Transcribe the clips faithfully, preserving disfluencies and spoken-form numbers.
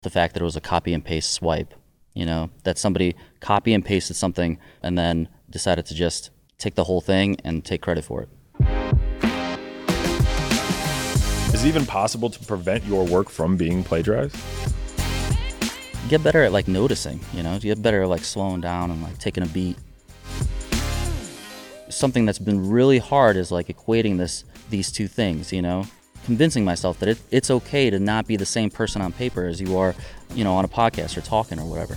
the fact that it was a copy and paste swipe, you know, that somebody copy and pasted something and then decided to just take the whole thing and take credit for it. Is it even possible to prevent your work from being plagiarized? Get better at like noticing, you know, get better at like slowing down and like taking a beat. Something that's been really hard is like equating this, these two things, you know, convincing myself that it, it's okay to not be the same person on paper as you are, you know, on a podcast or talking or whatever.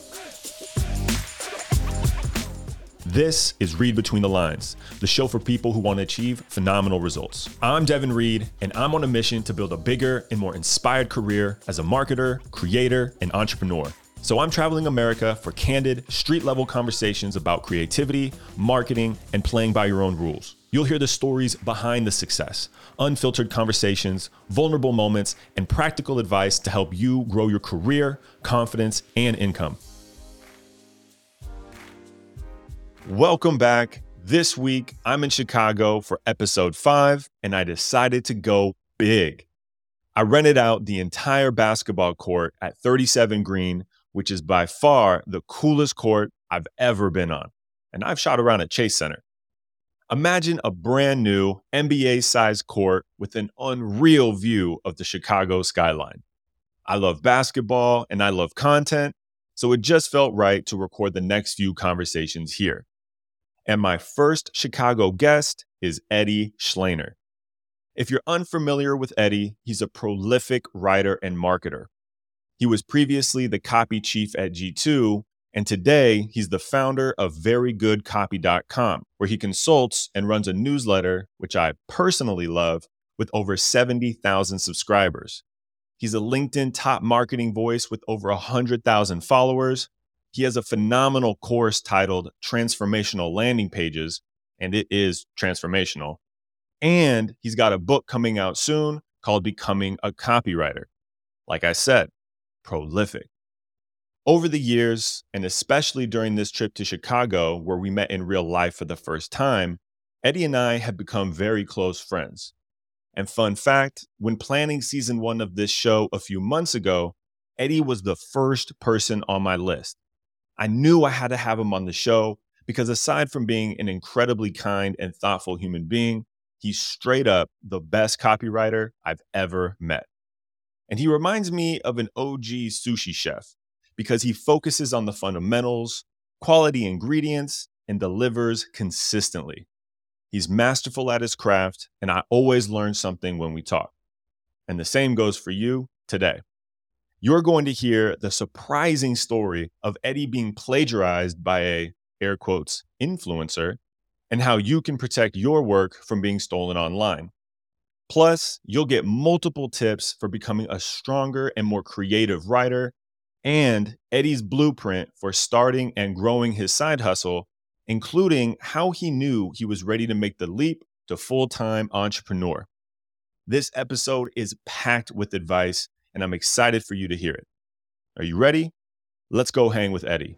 This is Read Between the Lines, the show for people who want to achieve phenomenal results. I'm Devin Reed, and I'm on a mission to build a bigger and more inspired career as a marketer, creator, and entrepreneur. So I'm traveling America for candid, street-level conversations about creativity, marketing, and playing by your own rules. You'll hear the stories behind the success, unfiltered conversations, vulnerable moments, and practical advice to help you grow your career, confidence, and income. Welcome back. This week, I'm in Chicago for episode five, and I decided to go big. I rented out the entire basketball court at thirty-seven Green, which is by far the coolest court I've ever been on. And I've shot around at Chase Center. Imagine a brand new N B A-sized court with an unreal view of the Chicago skyline. I love basketball and I love content, so it just felt right to record the next few conversations here. And my first Chicago guest is Eddie Schlaner. If you're unfamiliar with Eddie, he's a prolific writer and marketer. He was previously the copy chief at G two, and today he's the founder of very good copy dot com, where he consults and runs a newsletter, which I personally love, with over seventy thousand subscribers. He's a LinkedIn top marketing voice with over one hundred thousand followers. He has a phenomenal course titled Transformational Landing Pages, and it is transformational. And he's got a book coming out soon called Becoming a Copywriter. Like I said, prolific. Over the years, and especially during this trip to Chicago, where we met in real life for the first time, Eddie and I have become very close friends. And fun fact, when planning season one of this show a few months ago, Eddie was the first person on my list. I knew I had to have him on the show because aside from being an incredibly kind and thoughtful human being, he's straight up the best copywriter I've ever met. And he reminds me of an O G sushi chef because he focuses on the fundamentals, quality ingredients, and delivers consistently. He's masterful at his craft, and I always learn something when we talk. And the same goes for you today. You're going to hear the surprising story of Eddie being plagiarized by a, air quotes, influencer, and how you can protect your work from being stolen online. Plus, you'll get multiple tips for becoming a stronger and more creative writer, and Eddie's blueprint for starting and growing his side hustle, including how he knew he was ready to make the leap to full-time entrepreneur. This episode is packed with advice, and I'm excited for you to hear it. Are you ready? Let's go hang with Eddie.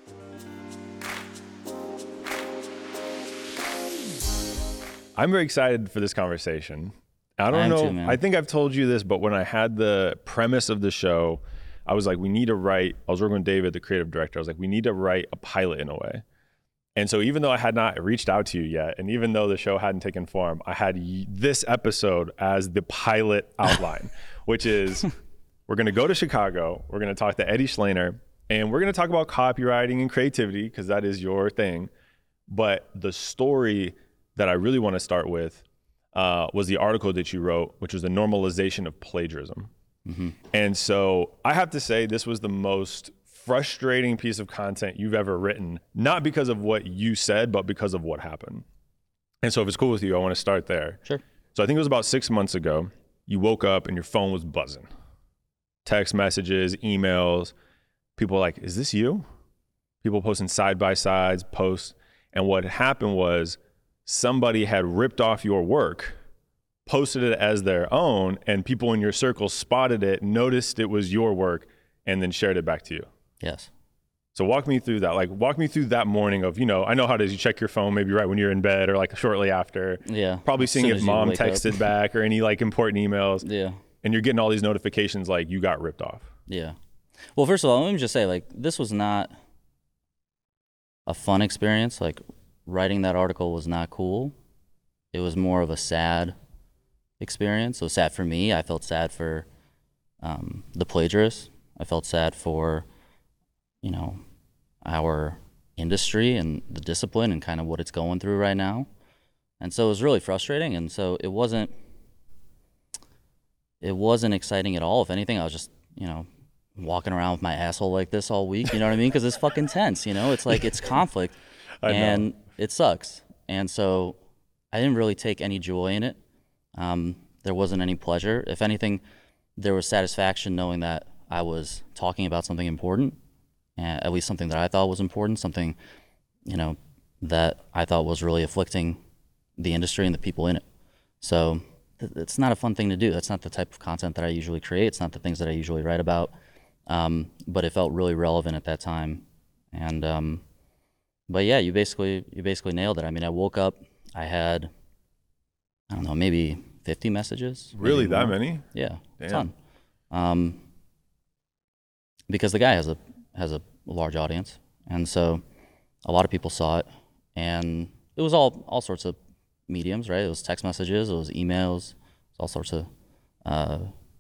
I'm very excited for this conversation. I don't I am know. too, man. I think I've told you this, but when I had the premise of the show, I was like, we need to write, I was working with David, the creative director. I was like, we need to write a pilot in a way. And so even though I had not reached out to you yet, and even though the show hadn't taken form, I had y- this episode as the pilot outline, which is we're going to go to Chicago. We're going to talk to Eddie Schlaner, and we're going to talk about copywriting and creativity because that is your thing. But the story that I really want to start with uh, was the article that you wrote, which was the normalization of plagiarism. Mm-hmm. And so I have to say this was the most frustrating piece of content you've ever written, not because of what you said, but because of what happened. And so if it's cool with you, I want to start there. Sure. So I think it was about six months ago, you woke up and your phone was buzzing. Text messages, emails, people were like, is this you? People posting side-by-sides, posts. And what happened was somebody had ripped off your work, posted it as their own, and people in your circle spotted it, noticed it was your work, and then shared it back to you. Yes. So walk me through that. Like walk me through that morning of, you know, I know how it is. You check your phone maybe right when you're in bed or like shortly after. Yeah. Probably As seeing soon if as you mom wake up. texted back or any like important emails. Yeah. and you're getting all these notifications like you got ripped off. Yeah. Well, first of all, let me just say, like, this was not a fun experience. Like, writing that article was not cool. It was more of a sad experience. It was sad for me. I felt sad for um, the plagiarist. I felt sad for, you know, our industry and the discipline and kind of what it's going through right now. And so it was really frustrating. And so it wasn't, it wasn't exciting at all. If anything, I was just, you know, walking around with my asshole like this all week. You know what I mean? Because it's fucking tense. You know, it's like it's conflict, I and know. it sucks. And so I didn't really take any joy in it. Um, there wasn't any pleasure. If anything, there was satisfaction knowing that I was talking about something important, uh, at least something that I thought was important, something, you know, that I thought was really afflicting the industry and the people in it. So th- it's not a fun thing to do. That's not the type of content that I usually create. It's not the things that I usually write about. Um, but it felt really relevant at that time. And, um, but yeah, you basically, you basically nailed it. I mean, I woke up, I had, I don't know, maybe fifty messages. Really, maybe that more. many? Yeah, a Damn. ton. Um, because the guy has a, has a large audience. And so a lot of people saw it, and it was all, all sorts of mediums, right? It was text messages, it was emails, it was all sorts of, uh,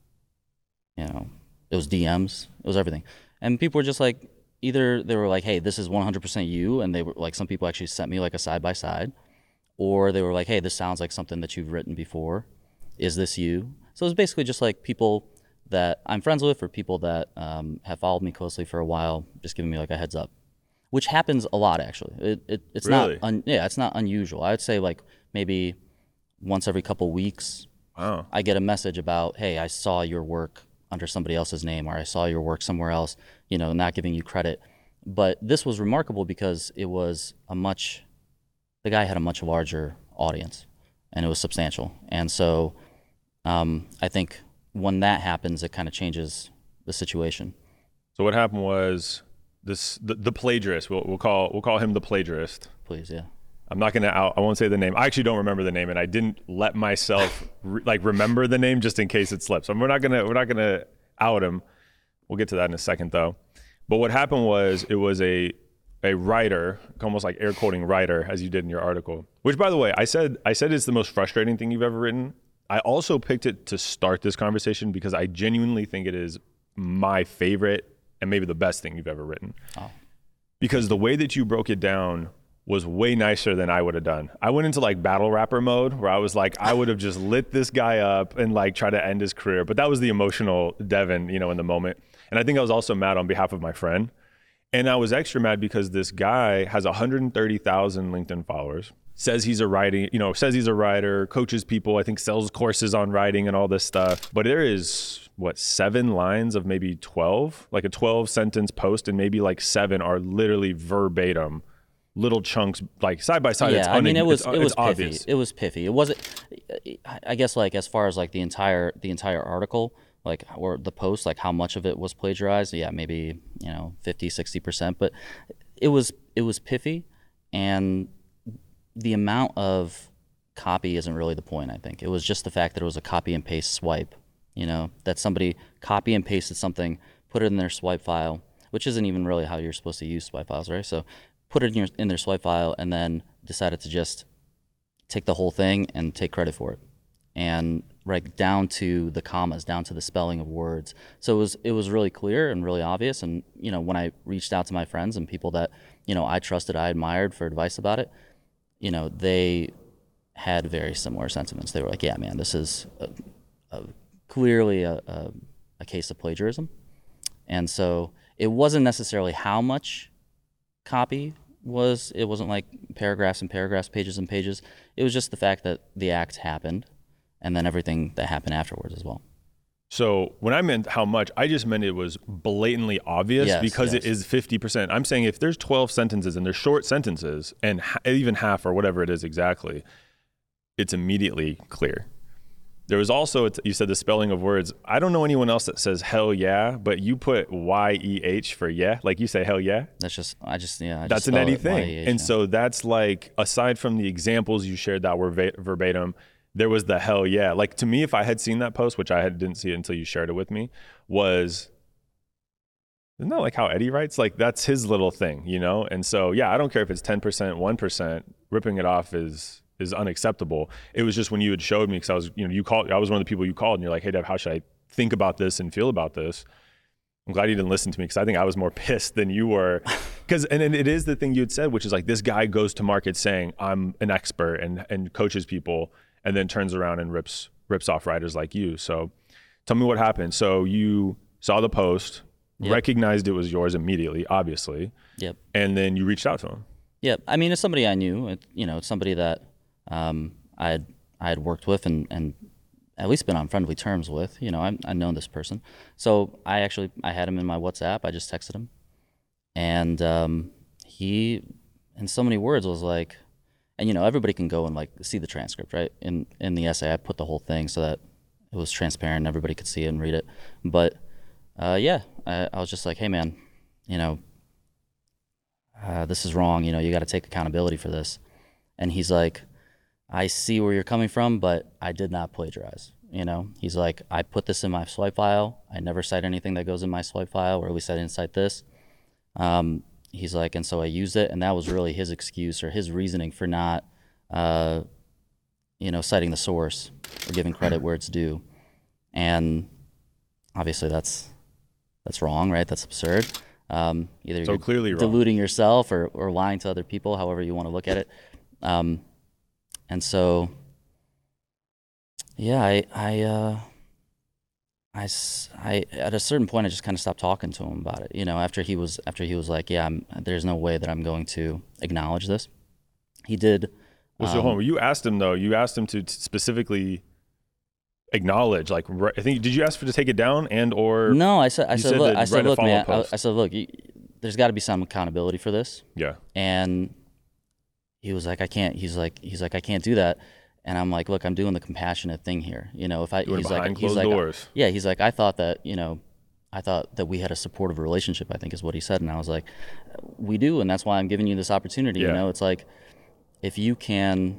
you know, it was D Ms, it was everything. And people were just like, either they were like, hey, this is one hundred percent you, and they were like, some people actually sent me like a side by side, or they were like, hey, this sounds like something that you've written before. Is this you? So it was basically just like people that I'm friends with, or people that um, have followed me closely for a while, just giving me like a heads up, which happens a lot actually. It, it it's Really? not un, yeah, it's not unusual. I would say like maybe once every couple weeks, Wow. I get a message about, hey, I saw your work under somebody else's name, or I saw your work somewhere else, you know, not giving you credit. But this was remarkable because it was a much, the guy had a much larger audience, and it was substantial. And so um, I think when that happens, it kind of changes the situation. So what happened was this the, the plagiarist. We'll, we'll call we'll call him the plagiarist. Please, yeah. I'm not gonna out. I won't say the name. I actually don't remember the name, and I didn't let myself re, like remember the name just in case it slips. So we're not gonna we're not gonna out him. We'll get to that in a second, though. But what happened was it was a a writer, almost like air quoting writer, as you did in your article. Which, by the way, I said I said it's the most frustrating thing you've ever written. I also picked it to start this conversation because I genuinely think it is my favorite and maybe the best thing you've ever written. Oh. Because the way that you broke it down was way nicer than I would have done. I went into like battle rapper mode where I was like, I would have just lit this guy up and like try to end his career. But that was the emotional Devin, you know, in the moment. And I think I was also mad on behalf of my friend. And I was extra mad because this guy has one hundred thirty thousand LinkedIn followers, says he's a writing, you know, says he's a writer, coaches people, I think sells courses on writing and all this stuff. But there is, what, seven lines of maybe twelve, like a twelve sentence post, and maybe like seven are literally verbatim, little chunks, like side by side. Yeah, it's I mean, unig- it was it's, it was it's piffy. obvious. It was piffy. It wasn't. I guess like as far as like the entire the entire article, like, or the post, like how much of it was plagiarized. Yeah, maybe, you know, fifty, sixty percent, but it was it was piffy, and the amount of copy isn't really the point. I think it was just the fact that it was a copy and paste swipe. You know, that somebody copy and pasted something, put it in their swipe file, which isn't even really how you're supposed to use swipe files, right? So put it in your in their swipe file, and then decided to just take the whole thing and take credit for it, and right down to the commas, down to the spelling of words. So it was it was really clear and really obvious. And you know, when I reached out to my friends and people that, you know, I trusted, I admired, for advice about it, you know, they had very similar sentiments. They were like, yeah, man, this is a, a, clearly a, a, a case of plagiarism. And so it wasn't necessarily how much copy was. It wasn't like paragraphs and paragraphs, pages and pages. It was just the fact that the act happened, and then everything that happened afterwards as well. So when I meant how much, I just meant it was blatantly obvious, Yes, because yes. it is fifty percent. I'm saying if there's twelve sentences and they're short sentences, and ha- even half or whatever it is exactly, it's immediately clear. There was also, it's, you said the spelling of words. I don't know anyone else that says hell yeah, but you put Y E H for yeah, like you say hell yeah. That's just, I just, yeah. I That's just an spell Eddie it thing. Y E H, And yeah. so that's like, aside from the examples you shared that were va- verbatim, there was the hell yeah. Like to me, if I had seen that post, which I had, didn't see it until you shared it with me, was, isn't that like how Eddie writes? Like that's his little thing, you know? And so, yeah, I don't care if it's ten percent, one percent, ripping it off is is unacceptable. It was just when you had showed me, because I was, you know, you called, I was one of the people you called and you're like, hey, Dev, how should I think about this and feel about this? I'm glad you didn't listen to me because I think I was more pissed than you were. Because and, and it is the thing you had said, which is like this guy goes to market saying I'm an expert and and coaches people, and then turns around and rips rips off writers like you. So tell me what happened. So you saw the post, yep. recognized it was yours immediately, obviously. Yep. And then you reached out to him. Yep. I mean, it's somebody I knew. It, you know, it's somebody that um, I had I had worked with and and. at least been on friendly terms with, you know, I I know this person. So I actually, I had him in my WhatsApp. I just texted him. And um, he, in so many words, was like, and you know, everybody can go and like see the transcript, right? In in the essay, I put the whole thing so that it was transparent and everybody could see it and read it. But uh, yeah, I, I was just like, hey man, you know, uh, this is wrong. You know, you got to take accountability for this. And he's like, I see where you're coming from, but I did not plagiarize. You know, he's like, I put this in my swipe file. I never cite anything that goes in my swipe file, or at least I didn't cite this. Um, he's like, and so I used it, and that was really his excuse or his reasoning for not, uh, you know, citing the source or giving credit where it's due. And obviously, that's that's wrong, right? That's absurd. Um, either so you're clearly deluding wrong. yourself or or lying to other people, however you want to look at it. Um, And so, yeah, I, I, uh, I, I, at a certain point, I just kind of stopped talking to him about it. You know, after he was, after he was like, yeah, I'm, there's no way that I'm going to acknowledge this. He did. Well, um, so hold on. You asked him though, you asked him to specifically acknowledge, like, I think, did you ask for to take it down and, or? No, I said, I said, said look, I said, look, man, I, post. I said, look, you, there's got to be some accountability for this. Yeah. And he was like, I can't, he's like, he's like, I can't do that. And I'm like, look, I'm doing the compassionate thing here. You know, if I, doing he's behind like, closed he's like, doors. yeah, he's like, I thought that, you know, I thought that we had a supportive relationship, I think is what he said. And I was like, we do. And that's why I'm giving you this opportunity. Yeah. You know, it's like, if you can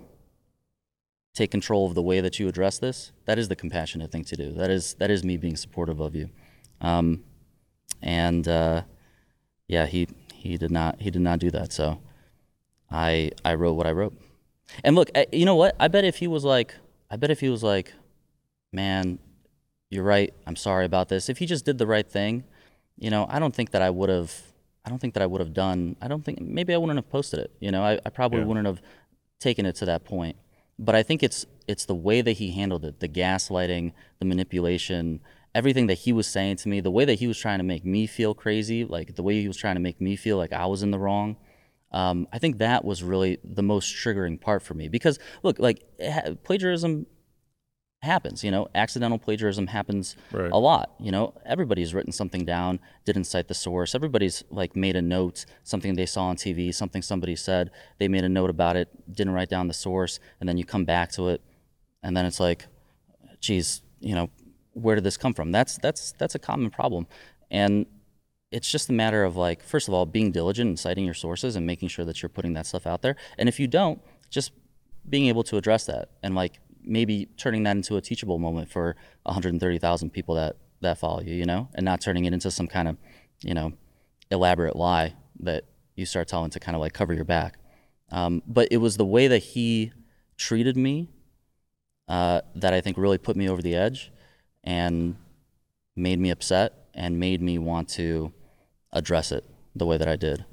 take control of the way that you address this, that is the compassionate thing to do. That is, that is me being supportive of you. Um, and, uh, yeah, he, he did not, he did not do that. So I, I wrote what I wrote. And look, you know what? I bet if he was like, I bet if he was like, man, you're right, I'm sorry about this. If he just did the right thing, you know, I don't think that I would have, I don't think that I would have done, I don't think, maybe I wouldn't have posted it. You know, I, I probably Yeah. wouldn't have taken it to that point. But I think it's, it's the way that he handled it, the gaslighting, the manipulation, everything that he was saying to me, the way that he was trying to make me feel crazy, like the way he was trying to make me feel like I was in the wrong. Um, I think that was really the most triggering part for me because look, like ha- plagiarism happens, you know, accidental plagiarism happens Right. a lot, you know, everybody's written something down, didn't cite the source. Everybody's like made a note, something they saw on T V, something somebody said, they made a note about it, didn't write down the source. And then you come back to it and then it's like, geez, you know, where did this come from? That's, that's, that's a common problem. And it's just a matter of like, first of all, being diligent and citing your sources and making sure that you're putting that stuff out there. And if you don't, just being able to address that and like maybe turning that into a teachable moment for one hundred thirty thousand people that, that follow you, you know, and not turning it into some kind of, you know, elaborate lie that you start telling to kind of like cover your back. Um, but it was the way that he treated me uh, that I think really put me over the edge and made me upset and made me want to address it the way that I did.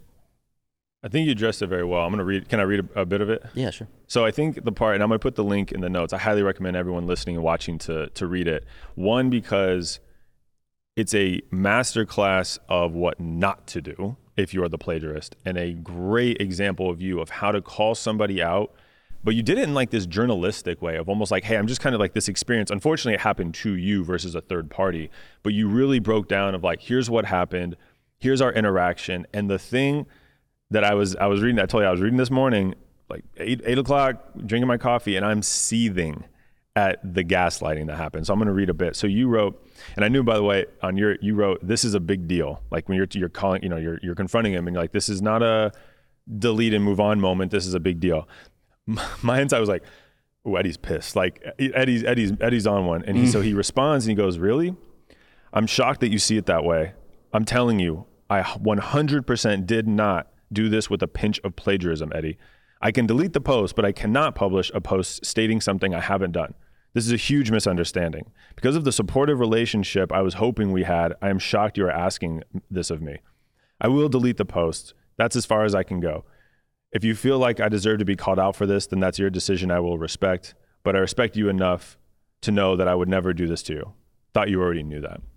I think you addressed it very well. I'm going to read, can I read a, a bit of it? Yeah, sure. So I think the part, and I'm going to put the link in the notes. I highly recommend everyone listening and watching to to read it. One, because it's a masterclass of what not to do if you are the plagiarist, and a great example of you of how to call somebody out. But you did it in like this journalistic way of almost like, hey, I'm just kind of like this experience. Unfortunately, it happened to you versus a third party. But you really broke down of like, here's what happened. Here's our interaction. And the thing that I was I was reading, I told you I was reading this morning, like eight, eight o'clock, drinking my coffee, and I'm seething at the gaslighting that happened. So I'm going to read a bit. So you wrote, and I knew, by the way, on your, you wrote, this is a big deal. Like when you're you're calling, you know, you're you're confronting him, and you're like, this is not a delete and move on moment. This is a big deal. My insight was like, oh, Eddie's pissed. Like Eddie's Eddie's Eddie's on one, and he, mm. so he responds and he goes, "Really? I'm shocked that you see it that way. I'm telling you, I one hundred percent did not do this with a pinch of plagiarism, Eddie. I can delete the post, but I cannot publish a post stating something I haven't done. This is a huge misunderstanding. Because of the supportive relationship I was hoping we had, I am shocked you are asking this of me. I will delete the post. That's as far as I can go. If you feel like I deserve to be called out for this, then that's your decision I will respect. But I respect you enough to know that I would never do this to you. Thought you already knew that."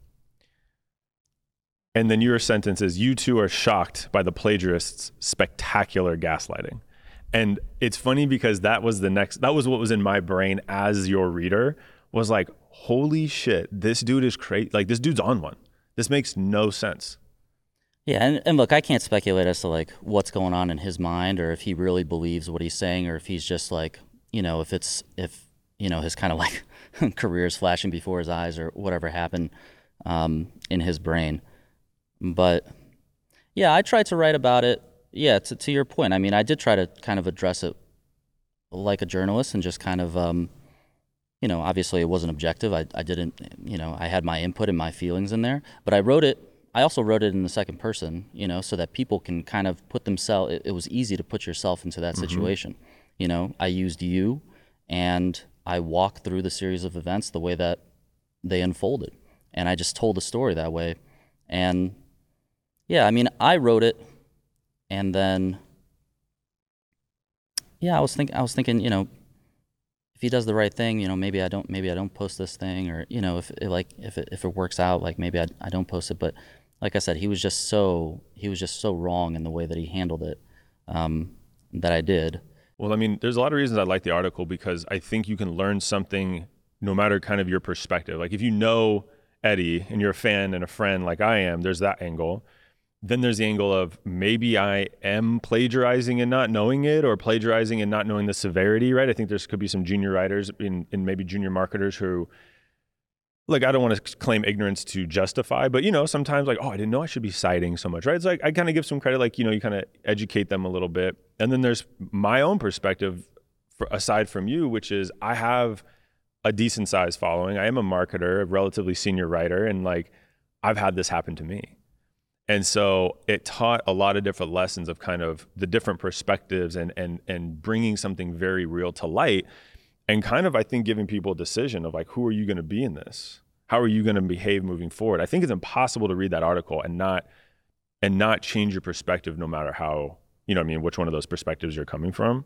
And then your sentence is, "You two are shocked by the plagiarist's spectacular gaslighting." And it's funny because that was the next, that was what was in my brain as your reader, was like, holy shit, this dude is crazy. Like, this dude's on one. This makes no sense. Yeah, and, and look, I can't speculate as to like what's going on in his mind, or if he really believes what he's saying, or if he's just like, you know, if it's, if, you know, his kind of like career is flashing before his eyes, or whatever happened um, in his brain. But yeah, I tried to write about it. Yeah, to, to your point, I mean, I did try to kind of address it like a journalist, and just kind of, um, you know, obviously it wasn't objective. I, I didn't, you know, I had my input and my feelings in there, but I wrote it, I also wrote it in the second person, you know, so that people can kind of put themselves, it, it was easy to put yourself into that mm-hmm. situation. You know, I used you, and I walked through the series of events the way that they unfolded. And I just told the story that way. And yeah, I mean, I wrote it, and then, yeah, I was thinking, I was thinking, you know, if he does the right thing, you know, maybe I don't, maybe I don't post this thing, or, you know, if it, like, if it, if it works out, like maybe I, I don't post it. But like I said, he was just so, he was just so wrong in the way that he handled it, um, that I did. Well, I mean, there's a lot of reasons I like the article, because I think you can learn something no matter kind of your perspective. Like if you know Eddie and you're a fan and a friend like I am, there's that angle. Then there's the angle of maybe I am plagiarizing and not knowing it, or plagiarizing and not knowing the severity, right? I think there's could be some junior writers in, in maybe junior marketers who, like, I don't want to claim ignorance to justify, but, you know, sometimes like, oh, I didn't know I should be citing so much, right? It's like, I kind of give some credit, like, you know, you kind of educate them a little bit. And then there's my own perspective for, aside from you, which is I have a decent sized following. I am a marketer, a relatively senior writer, and like, I've had this happen to me. And so it taught a lot of different lessons of kind of the different perspectives, and and and bringing something very real to light, and kind of, I think, giving people a decision of like, who are you going to be in this? How are you going to behave moving forward? I think it's impossible to read that article and not and not change your perspective, no matter how, you know what I mean, which one of those perspectives you're coming from.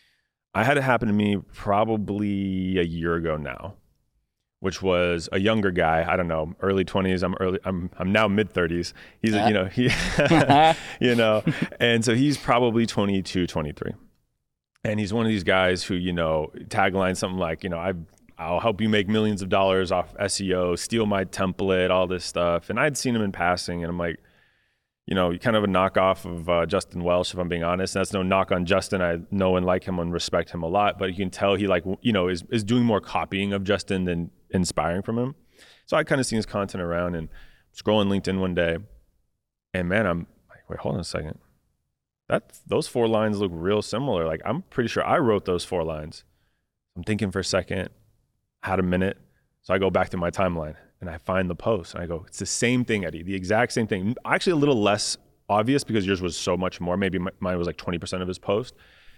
I had it happen to me probably a year ago now, which was a younger guy. I don't know, early twenties. I'm early. I'm I'm now mid thirties. He's uh. you know he, you know, and so he's probably twenty-two, twenty-three, and he's one of these guys who, you know, tagline something like, you know, I I'll help you make millions of dollars off S E O, steal my template, all this stuff. And I'd seen him in passing, and I'm like, you know, kind of a knockoff of uh, Justin Welsh, if I'm being honest. And that's no knock on Justin. I know and like him and respect him a lot, but you can tell he like, you know, is is doing more copying of Justin than inspiring from him. So I kind of seen his content around, and scrolling LinkedIn one day, and man, I'm like, wait, hold on a second. That those four lines look real similar. Like, I'm pretty sure I wrote those four lines. I'm thinking for a second, had a minute. So I go back to my timeline and I find the post, and I go, it's the same thing, Eddie, the exact same thing. Actually a little less obvious because yours was so much more. Maybe mine was like twenty percent of his post.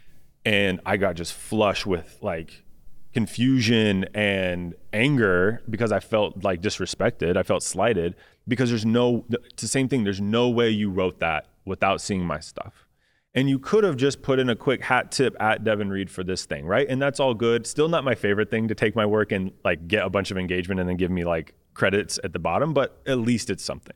And I got just flush with like confusion and anger because I felt like disrespected. I felt slighted because there's no, it's the same thing. There's no way you wrote that without seeing my stuff. And you could have just put in a quick hat tip at Devin Reed for this thing, right? And that's all good. Still not my favorite thing to take my work and like get a bunch of engagement and then give me like credits at the bottom, but at least it's something.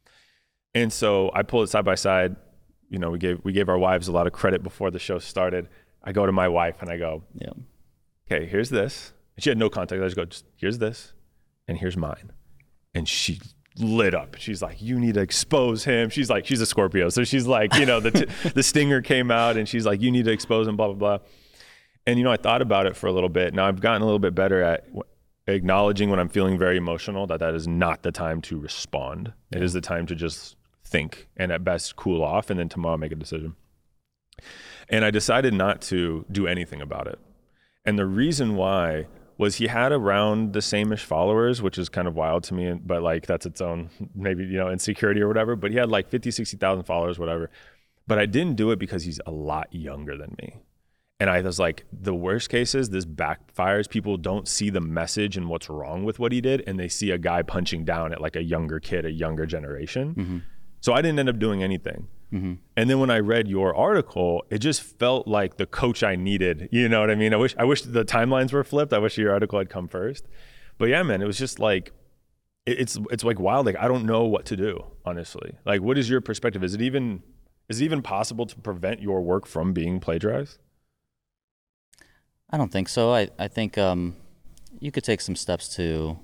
And so I pulled it side by side. You know, we gave we gave our wives a lot of credit before the show started. I go to my wife and I go, yeah, okay, here's this. And she had no context. I just go, just here's this, and here's mine. And she lit up. She's like, you need to expose him. She's like, she's a Scorpio. So she's like, you know, the t- the stinger came out, and she's like, you need to expose him, blah, blah, blah. And, you know, I thought about it for a little bit. Now I've gotten a little bit better at w- acknowledging when I'm feeling very emotional, that that is not the time to respond. Yeah. It is the time to just think, and at best cool off, and then tomorrow make a decision. And I decided not to do anything about it. And the reason why was he had around the same-ish followers, which is kind of wild to me, but like that's its own maybe, you know, insecurity or whatever. But he had like fifty, sixty thousand followers, whatever. But I didn't do it because he's a lot younger than me. And I was like, the worst case is this backfires. People don't see the message and what's wrong with what he did. And they see a guy punching down at like a younger kid, a younger generation. Mm-hmm. So I didn't end up doing anything. Mm-hmm. And then when I read your article, it just felt like the coach I needed. You know what I mean? I wish I wish the timelines were flipped. I wish your article had come first. But yeah, man, it was just like, it, it's it's like wild. Like, I don't know what to do, honestly. Like, what is your perspective? Is it even, is it even possible to prevent your work from being plagiarized? I don't think so. I, I think um, you could take some steps to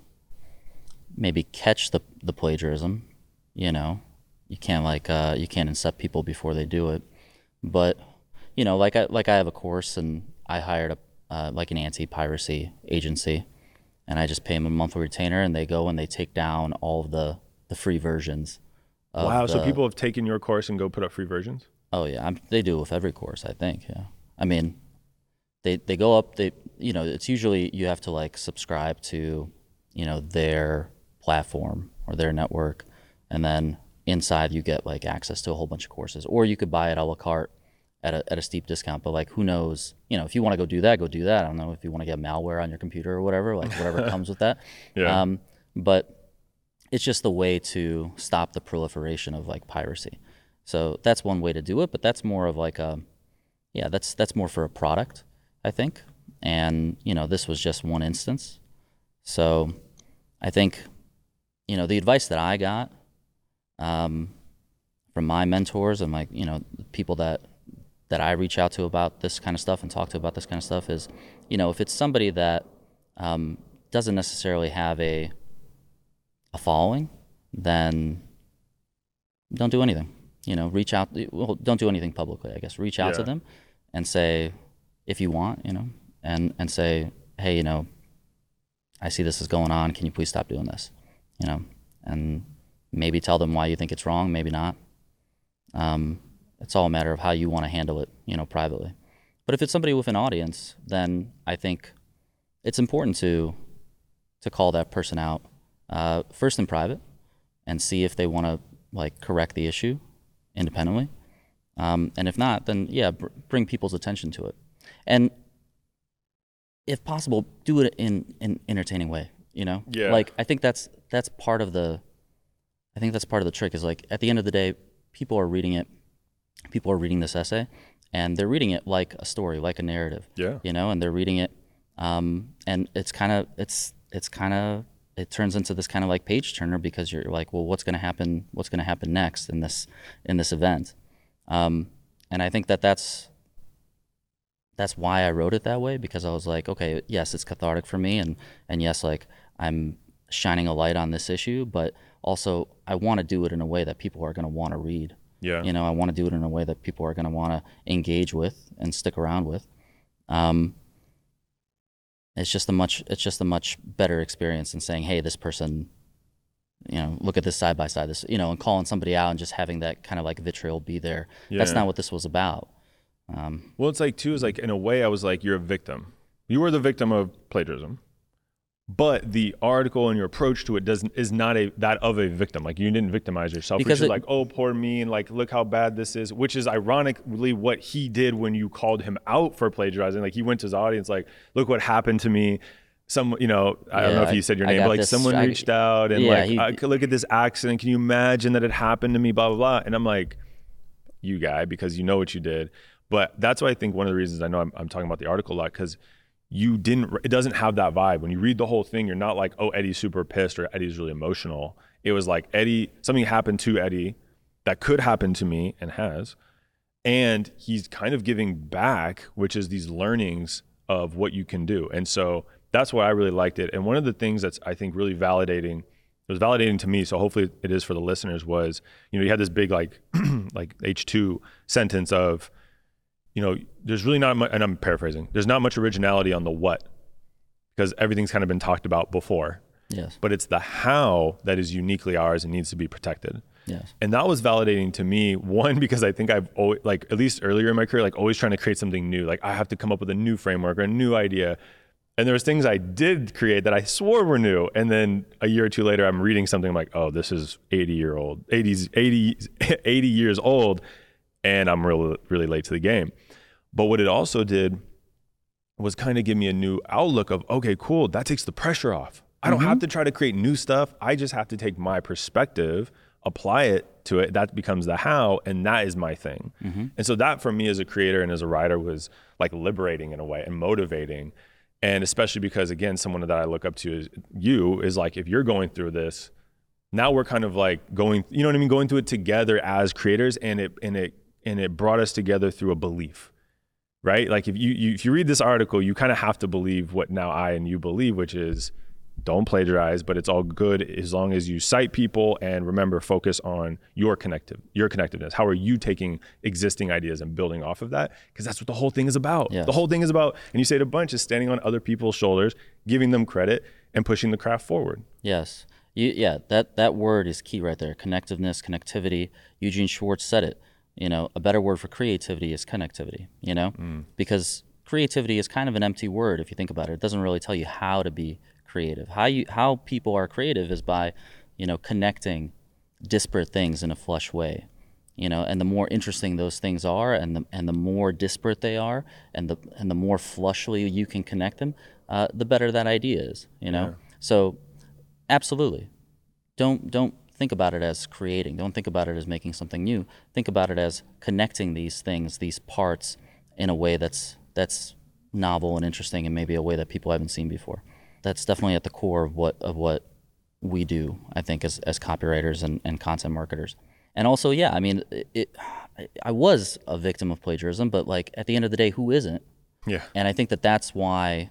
maybe catch the, the plagiarism, you know. You can't like uh, you can't incept people before they do it, but you know, like I like I have a course and I hired a uh, like an anti-piracy agency, and I just pay them a monthly retainer, and they go and they take down all of the the free versions. Of wow! the, so people have taken your course and go put up free versions? Oh yeah, I'm, they do with every course, I think. Yeah, I mean, they they go up. They you know, it's usually you have to like subscribe to, you know, their platform or their network, and then inside you get like access to a whole bunch of courses, or you could buy it a la carte at a, at a steep discount. But like, who knows, you know, if you want to go do that, go do that. I don't know if you want to get malware on your computer or whatever, like whatever comes with that. Yeah. Um, but it's just the way to stop the proliferation of like piracy. So that's one way to do it, but that's more of like a, yeah, that's, that's more for a product, I think. And, you know, this was just one instance. So I think, you know, the advice that I got, Um, from my mentors and like, you know, people that that I reach out to about this kind of stuff and talk to about this kind of stuff is, you know, if it's somebody that um, doesn't necessarily have a a following, then don't do anything. You know, reach out. Well, don't do anything publicly, I guess. Reach out Yeah. to them and say, if you want, you know, and and say, hey, you know, I see this is going on. Can you please stop doing this? You know, and maybe tell them why you think it's wrong, maybe not. Um, it's all a matter of how you want to handle it, you know, privately. But if it's somebody with an audience, then I think it's important to to call that person out uh, first in private and see if they want to like correct the issue independently. Um, and if not, then yeah, br- bring people's attention to it. And if possible, do it in an entertaining way, you know? Yeah. Like, I think that's that's part of the I think that's part of the trick is like at the end of the day, people are reading it, people are reading this essay, and they're reading it like a story, like a narrative. Yeah. You know, and they're reading it, um, and it's kind of it's it's kind of it turns into this kind of like page turner because you're like, well, what's going to happen? What's going to happen next in this in this event? Um, and I think that that's that's why I wrote it that way, because I was like, okay, yes, it's cathartic for me, and and yes, like I'm shining a light on this issue, but also I want to do it in a way that people are going to want to read. Yeah. You know, I want to do it in a way that people are going to want to engage with and stick around with. Um, it's just a much it's just a much better experience than saying, hey, this person, you know, look at this side by side, this, you know, and calling somebody out and just having that kind of like vitriol be there. Yeah. That's not what this was about. Um, Well, it's like too, is like in a way I was like, you're a victim. You were the victim of plagiarism. But the article and your approach to it doesn't is not a that of a victim. Like, you didn't victimize yourself. Because which is it- like, oh, poor me, and like, look how bad this is. Which is ironically what he did when you called him out for plagiarizing. Like, he went to his audience, like, look what happened to me. Some, you know, I don't Yeah, know if you said your I name, got but like this- someone I- reached out and yeah, like, he- I could look at this accident. Can you imagine that it happened to me? Blah blah blah. And I'm like, you guy, because you know what you did. But that's why I think one of the reasons I know I'm, I'm talking about the article a lot, because you didn't, it doesn't have that vibe. When you read the whole thing, you're not like, oh, Eddie's super pissed or Eddie's really emotional. It was like, Eddie, something happened to Eddie that could happen to me and has. And he's kind of giving back, which is these learnings of what you can do. And so that's why I really liked it. And one of the things that's, I think, really validating, it was validating to me, so hopefully it is for the listeners, was, you know, you had this big like, like H two sentence of, you know, there's really not much, and I'm paraphrasing, there's not much originality on the what, because everything's kind of been talked about before. yes. But it's the how that is uniquely ours and needs to be protected. Yes. And that was validating to me, one, because I think I've always, like, at least earlier in my career, like always trying to create something new. Like I have to come up with a new framework or a new idea. And there was things I did create that I swore were new. And then a year or two later, I'm reading something, I'm like, oh, this is eighty year old, eighties, eighty, eighty years old. And I'm really, really late to the game. But what it also did was kind of give me a new outlook of, okay, cool. That takes the pressure off. I don't mm-hmm. have to try to create new stuff. I just have to take my perspective, apply it to it. That becomes the how, and that is my thing. Mm-hmm. And so that for me as a creator and as a writer was like liberating in a way and motivating. And especially because, again, someone that I look up to is you is like, if you're going through this, now we're kind of like going, you know what I mean? Going through it together as creators, and it, and it, and it brought us together through a belief, right? Like if you, you if you read this article, you kind of have to believe what now I and you believe, which is don't plagiarize, but it's all good as long as you cite people and remember, focus on your connective, your connectiveness. How are you taking existing ideas and building off of that? Because that's what the whole thing is about. Yes. The whole thing is about, and you say it a bunch, is standing on other people's shoulders, giving them credit and pushing the craft forward. Yes. You, yeah, that, that word is key right there. Connectiveness, connectivity. Eugene Schwartz said it. You know, a better word for creativity is connectivity, you know, mm. because creativity is kind of an empty word if you think about it. It doesn't really tell you how to be creative. How you how people are creative is by, you know, connecting disparate things in a flush way, you know, and the more interesting those things are, and the and the more disparate they are, and the and the more flushly you can connect them, uh, the better that idea is, you know. Yeah. So, absolutely, don't don't think about it as creating. Don't think about it as making something new. Think about it as connecting these things, these parts, in a way that's that's novel and interesting, and maybe a way that people haven't seen before. That's definitely at the core of what of what we do, I think, as as copywriters and, and content marketers. And also, yeah, I mean, it, it, I was a victim of plagiarism, but like at the end of the day, who isn't? Yeah. And I think that that's why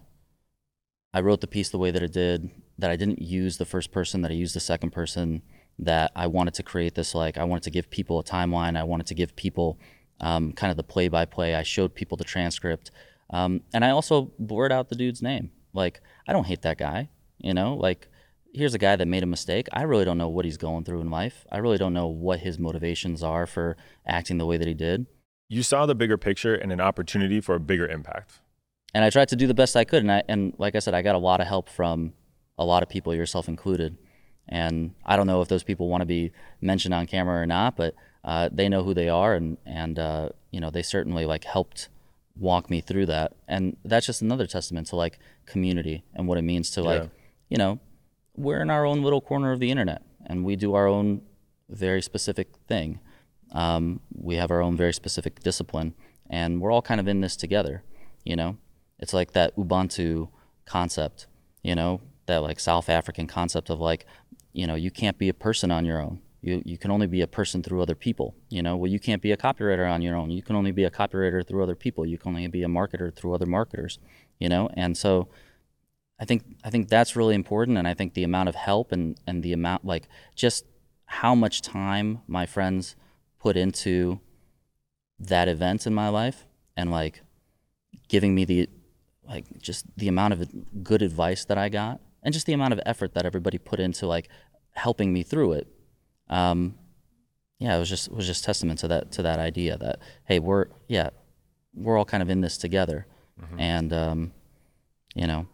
I wrote the piece the way that it did, that I didn't use the first person, that I used the second person, that I wanted to create this, like, I wanted to give people a timeline. I wanted to give people um, kind of the play-by-play. I showed people the transcript. Um, and I also blurred out the dude's name. Like, I don't hate that guy, you know? Like, here's a guy that made a mistake. I really don't know what he's going through in life. I really don't know what his motivations are for acting the way that he did. You saw the bigger picture and an opportunity for a bigger impact. And I tried to do the best I could. And I and like I said, I got a lot of help from a lot of people, yourself included. And I don't know if those people want to be mentioned on camera or not, but uh, they know who they are, and and uh, you know, they certainly like helped walk me through that. And that's just another testament to like community and what it means to like, yeah. you know, we're in our own little corner of the internet, and we do our own very specific thing. Um, we have our own very specific discipline, and we're all kind of in this together, you know? It's like that Ubuntu concept, you know, that like South African concept of like, you know, you can't be a person on your own. You you can only be a person through other people, you know? Well, you can't be a copywriter on your own. You can only be a copywriter through other people. You can only be a marketer through other marketers, you know? And so I think I think that's really important, and I think the amount of help and, and the amount, like, just how much time my friends put into that event in my life, and like giving me the, like, just the amount of good advice that I got, and just the amount of effort that everybody put into like helping me through it. Um, yeah, it was just it was just testament to that to that idea that, hey, we're yeah, we're all kind of in this together, mm-hmm. and um, you know.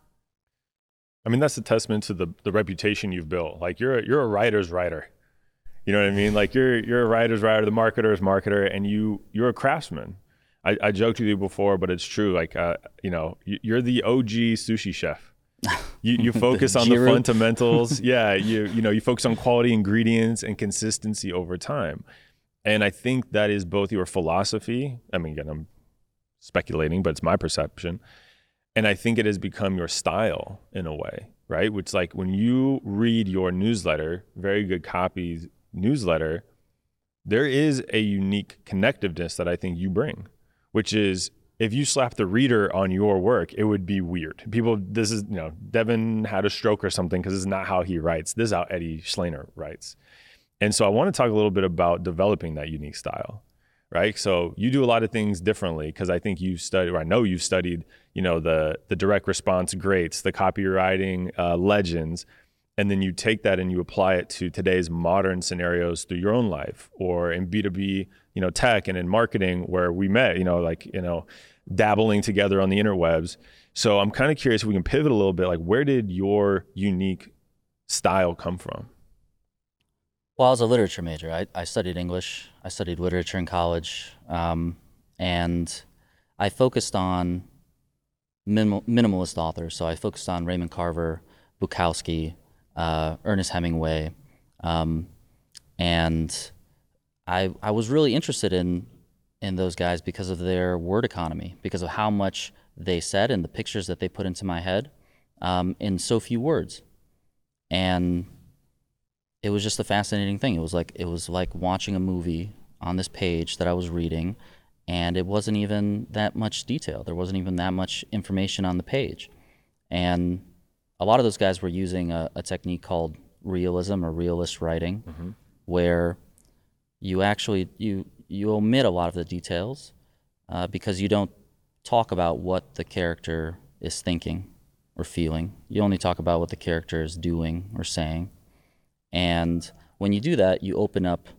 I mean, that's a testament to the the reputation you've built. Like, you're a, you're a writer's writer. You know what I mean? Like, you're you're a writer's writer, the marketer's marketer, and you you're a craftsman. I, I joked with you before, but it's true. Like, uh, you know, you're the O G sushi chef. You you focus the on the fundamentals. Yeah, you you know, you focus on quality ingredients and consistency over time. And I think that is both your philosophy. I mean, again, I'm speculating, but it's my perception. And I think it has become your style in a way, right? Which, like, when you read your newsletter, Very Good Copy's newsletter, there is a unique connectiveness that I think you bring, which is, if you slap the reader on your work, it would be weird. People, this is, you know, Devin had a stroke or something, because this is not how he writes. This is how Eddie Schlaner writes. And so I want to talk a little bit about developing that unique style, right? So you do a lot of things differently, because I think you've studied, or I know you've studied, you know, the the direct response greats, the copywriting uh, legends. and then you take that and you apply it to today's modern scenarios through your own life, or in B two B, you know, tech and in marketing where we met, you know, like, you know, dabbling together on the interwebs. So I'm kind of curious if we can pivot a little bit, like where did your unique style come from? Well, I was a literature major. I, I studied English. I studied literature in college. Um, and I focused on minimal, minimalist authors. So I focused on Raymond Carver, Bukowski, uh, Ernest Hemingway. Um, and I I was really interested in in those guys because of their word economy, because of how much they said and the pictures that they put into my head um, in so few words. And it was just a fascinating thing. It was like it was like watching a movie on this page that I was reading, and it wasn't even that much detail. There wasn't even that much information on the page. And a lot of those guys were using a, a technique called realism or realist writing, mm-hmm. where you actually you you omit a lot of the details uh, because you don't talk about what the character is thinking or feeling. You only talk about what the character is doing or saying. And when you do that, you open up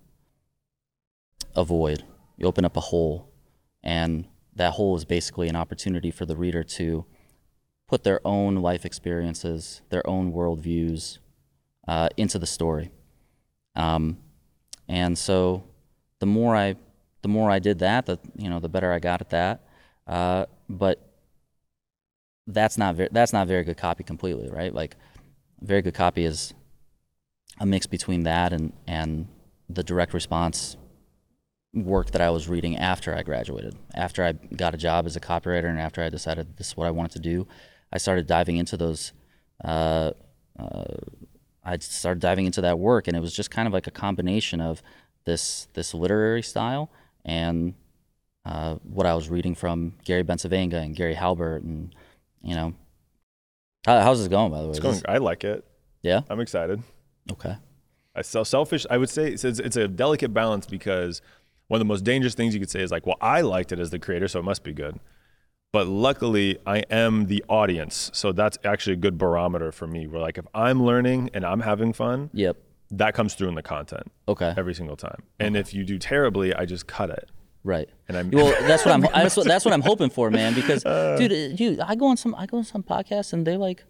a void. You open up a hole. And that hole is basically an opportunity for the reader to put their own life experiences, their own worldviews uh, into the story. Um, and so the more I the more I did that, the you know the better I got at that. Uh, but that's not very, that's not very good copy completely, right? Like very good copy is a mix between that and, and the direct response work that I was reading after I graduated. After I got a job as a copywriter and after I decided this is what I wanted to do, I started diving into those, uh, uh, I started diving into that work, and it was just kind of like a combination of this this literary style and uh, what I was reading from Gary Bencivenga and Gary Halbert, and, you know. How, how's this going, by the way? It's going, I like it. Yeah? I'm excited. Okay. I so selfish. I would say it's, it's a delicate balance, because one of the most dangerous things you could say is like, well, I liked it as the creator, so it must be good. But luckily, I am the audience, so that's actually a good barometer for me. Where like if I'm learning and I'm having fun, yep, that comes through in the content. Okay. Every single time. And okay. if you do terribly, I just cut it. Right. And I'm well. That's what I'm. That's what, that's what I'm hoping for, man. Because, uh, dude, dude, I go on some. I go on some podcasts, and they like,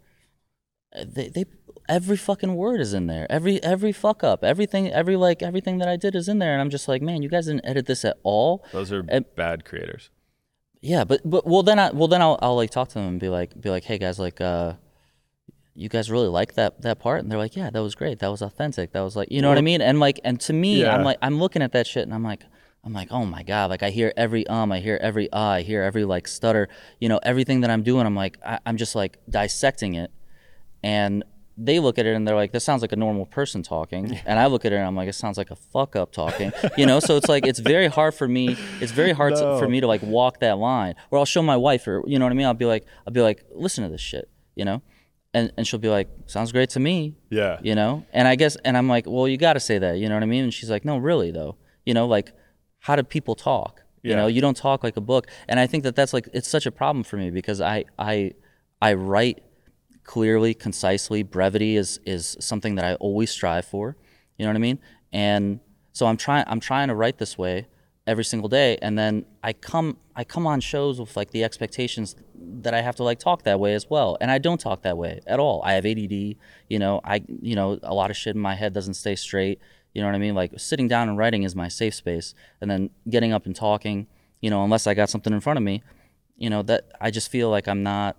they they. Every fucking word is in there. Every every fuck up. Everything every like everything that I did is in there, and I'm just like, man, you guys didn't edit this at all. Those are and, bad creators. Yeah, but but well then I well then I'll I'll like talk to them and be like be like, hey guys, like uh, you guys really like that that part? And they're like, yeah, that was great. That was authentic. That was like, you know well, what I mean? And like, and to me, yeah. I'm like, I'm looking at that shit, and I'm like. I'm like, oh my God, like I hear every um, I hear every ah, I hear every like stutter, you know, everything that I'm doing, I'm like, I, I'm just like dissecting it, and they look at it and they're like, this sounds like a normal person talking. Yeah. And I look at it and I'm like, it sounds like a fuck up talking, you know? So it's like, it's very hard for me. It's very hard no. to, for me to like walk that line, or I'll show my wife, or, you know what I mean? I'll be like, I'll be like, listen to this shit, you know? And and she'll be like, sounds great to me. Yeah. You know? And I guess, and I'm like, well, you got to say that, you know what I mean? And she's like, no, really though, you know, like how do people talk? Yeah. You know, you don't talk like a book. And I think that that's like, it's such a problem for me, because I, I, I write clearly, concisely. Brevity is is something that I always strive for. You know what I mean? And so I'm trying I'm trying to write this way every single day, and then I come I come on shows with like the expectations that I have to like talk that way as well, and I don't talk that way at all. I have A D D. You know, I you know a lot of shit in my head doesn't stay straight. You know what I mean? Like sitting down and writing is my safe space, and then getting up and talking. You know, unless I got something in front of me, you know that I just feel like I'm not.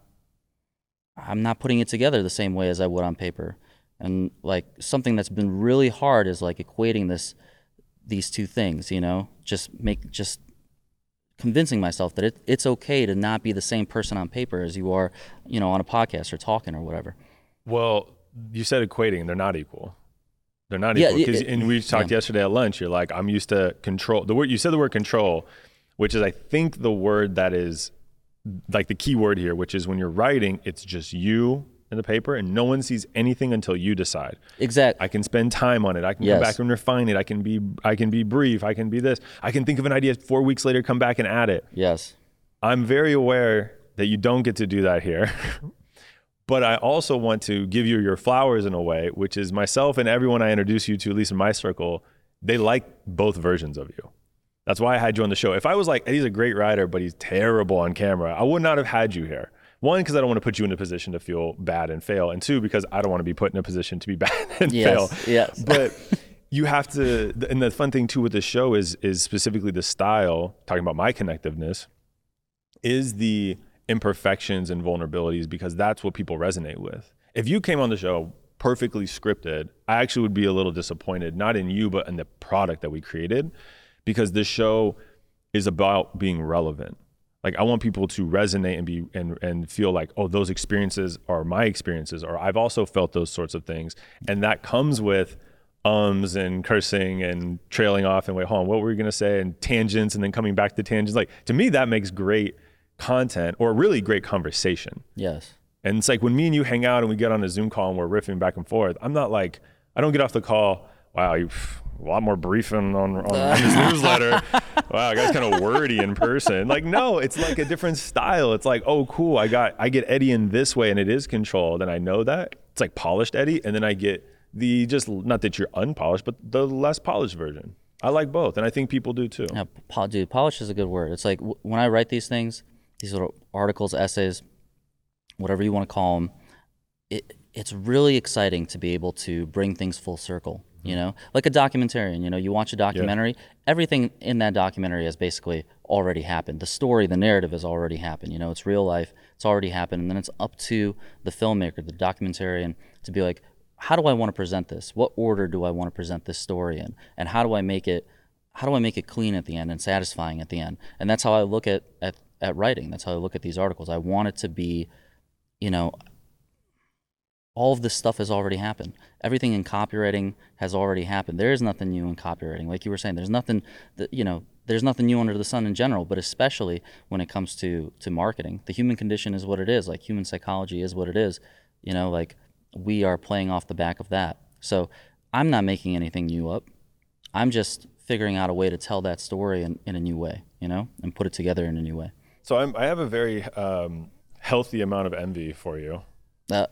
I'm not putting it together the same way as I would on paper. And like something that's been really hard is like equating this, these two things, you know, just make, just convincing myself that it, it's okay to not be the same person on paper as you are, you know, on a podcast or talking or whatever. Well, you said equating, they're not equal. They're not equal. Yeah, it, and we talked yeah. yesterday at lunch, you're like, I'm used to control. The word, you said the word control, which is I think the word that is like the key word here, which is when you're writing, it's just you and the paper, and no one sees anything until you decide. Exactly. I can spend time on it. I can yes. come back and refine it. I can be, I can be brief. I can be this. I can think of an idea four weeks later, come back and add it. Yes. I'm very aware that you don't get to do that here, But I also want to give you your flowers in a way, which is myself and everyone I introduce you to, at least in my circle, they like both versions of you. That's why I had you on the show. If I was like, Eddie's a great writer, but he's terrible on camera, I would not have had you here. One, because I don't want to put you in a position to feel bad and fail. And two, because I don't want to be put in a position to be bad and yes, fail. Yes. But you have to, and the fun thing too with this show is, is specifically the style, talking about my connectiveness, is the imperfections and vulnerabilities, because that's what people resonate with. If you came on the show perfectly scripted, I actually would be a little disappointed, not in you, but in the product that we created, because this show is about being relevant. Like, I want people to resonate and be and and feel like, oh, those experiences are my experiences, or I've also felt those sorts of things. And that comes with ums and cursing and trailing off and wait, hold on, what were you gonna say? And tangents, and then coming back to tangents. Like, to me, that makes great content, or really great conversation. Yes. And it's like when me and you hang out and we get on a Zoom call and we're riffing back and forth, I'm not like, I don't get off the call, wow, you a lot more briefing on, on, on this newsletter. Wow, guy's kind of wordy in person. Like, no, it's like a different style. It's like, oh, cool, I got, I get Eddie in this way and it is controlled, and I know that. It's like polished Eddie, and then I get the, just, not that you're unpolished, but the less polished version. I like both, and I think people do too. Yeah, po- dude, polish is a good word. It's like w- when I write these things, these little articles, essays, whatever you want to call them, it, it's really exciting to be able to bring things full circle, you know? Like a documentarian, you know, you watch a documentary, yeah. Everything in that documentary has basically already happened. The story, the narrative has already happened, you know? It's real life, it's already happened, and then it's up to the filmmaker, the documentarian, to be like, how do I want to present this? What order do I want to present this story in? And how do I make it, how do I make it clean at the end and satisfying at the end? And that's how I look at, at, at writing. That's how I look at these articles. I want it to be, you know, all of this stuff has already happened. Everything in copywriting has already happened. There is nothing new in copywriting. Like you were saying, there's nothing that, you know, there's nothing new under the sun in general, but especially when it comes to, to marketing. The human condition is what it is. Like, human psychology is what it is. You know, like, we are playing off the back of that. So I'm not making anything new up. I'm just figuring out a way to tell that story in, in a new way, you know, and put it together in a new way. So I'm, I have a very um, healthy amount of envy for you. Uh,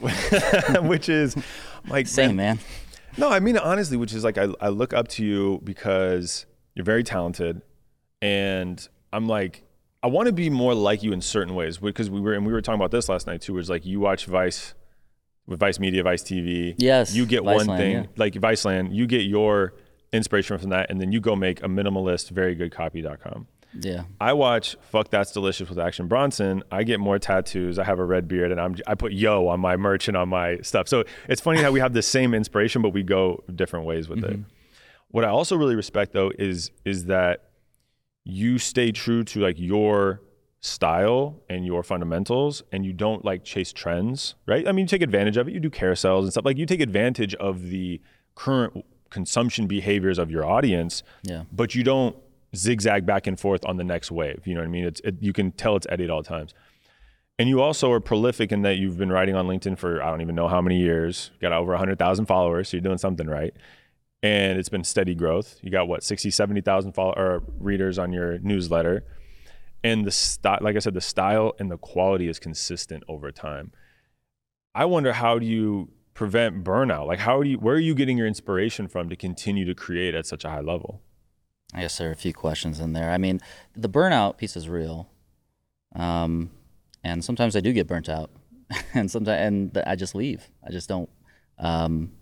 which is like, same, man. No, I mean, honestly, which is like, I, I look up to you because you're very talented, and I'm like, I want to be more like you in certain ways, because we were, and we were talking about this last night too, was like, you watch Vice with Vice Media, Vice T V. Yes. You get Viceland, one thing, yeah. like Viceland, you get your inspiration from that, and then you go make a minimalist, very good copy dot com. Yeah. I watch Fuck That's Delicious with Action Bronson. I get more tattoos. I have a red beard, and I'm I put yo on my merch and on my stuff. So it's funny how we have the same inspiration, but we go different ways with mm-hmm. it. What I also really respect though is is that you stay true to like your style and your fundamentals, and you don't like chase trends, right? I mean, you take advantage of it. You do carousels and stuff. Like, you take advantage of the current consumption behaviors of your audience, yeah. but you don't zigzag back and forth on the next wave. You know what I mean? It's it, you can tell it's Eddie at all times. And you also are prolific in that you've been writing on LinkedIn for I don't even know how many years. Got over one hundred thousand followers, so you're doing something right. And it's been steady growth. You got what, sixty, seventy thousand follow- or readers on your newsletter. And the style, like I said, the style and the quality is consistent over time. I wonder, how do you prevent burnout? Like, how do you, where are you getting your inspiration from to continue to create at such a high level? I guess there are a few questions in there. I mean, the burnout piece is real. Um, and sometimes I do get burnt out and sometimes, and I just leave. I just don't, um,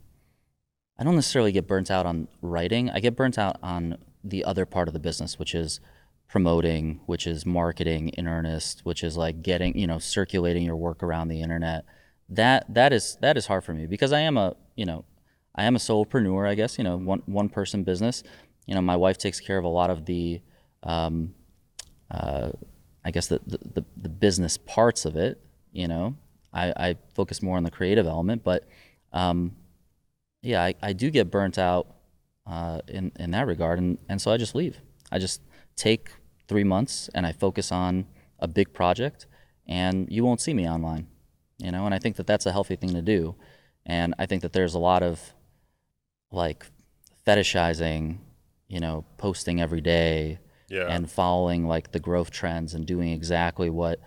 I don't necessarily get burnt out on writing. I get burnt out on the other part of the business, which is promoting, which is marketing in earnest, which is like getting, you know, circulating your work around the internet. That, that is, that is hard for me because I am a, you know, I am a solopreneur, I guess, you know, one, one person business. You know, my wife takes care of a lot of the, um, uh, I guess the, the, the business parts of it. You know, I, I focus more on the creative element, but um, yeah, I, I do get burnt out uh, in in that regard, and, and so I just leave. I just take three months and I focus on a big project, and you won't see me online. You know, and I think that that's a healthy thing to do, and I think that there's a lot of like fetishizing, you know, posting every day, yeah. and following like the growth trends and doing exactly what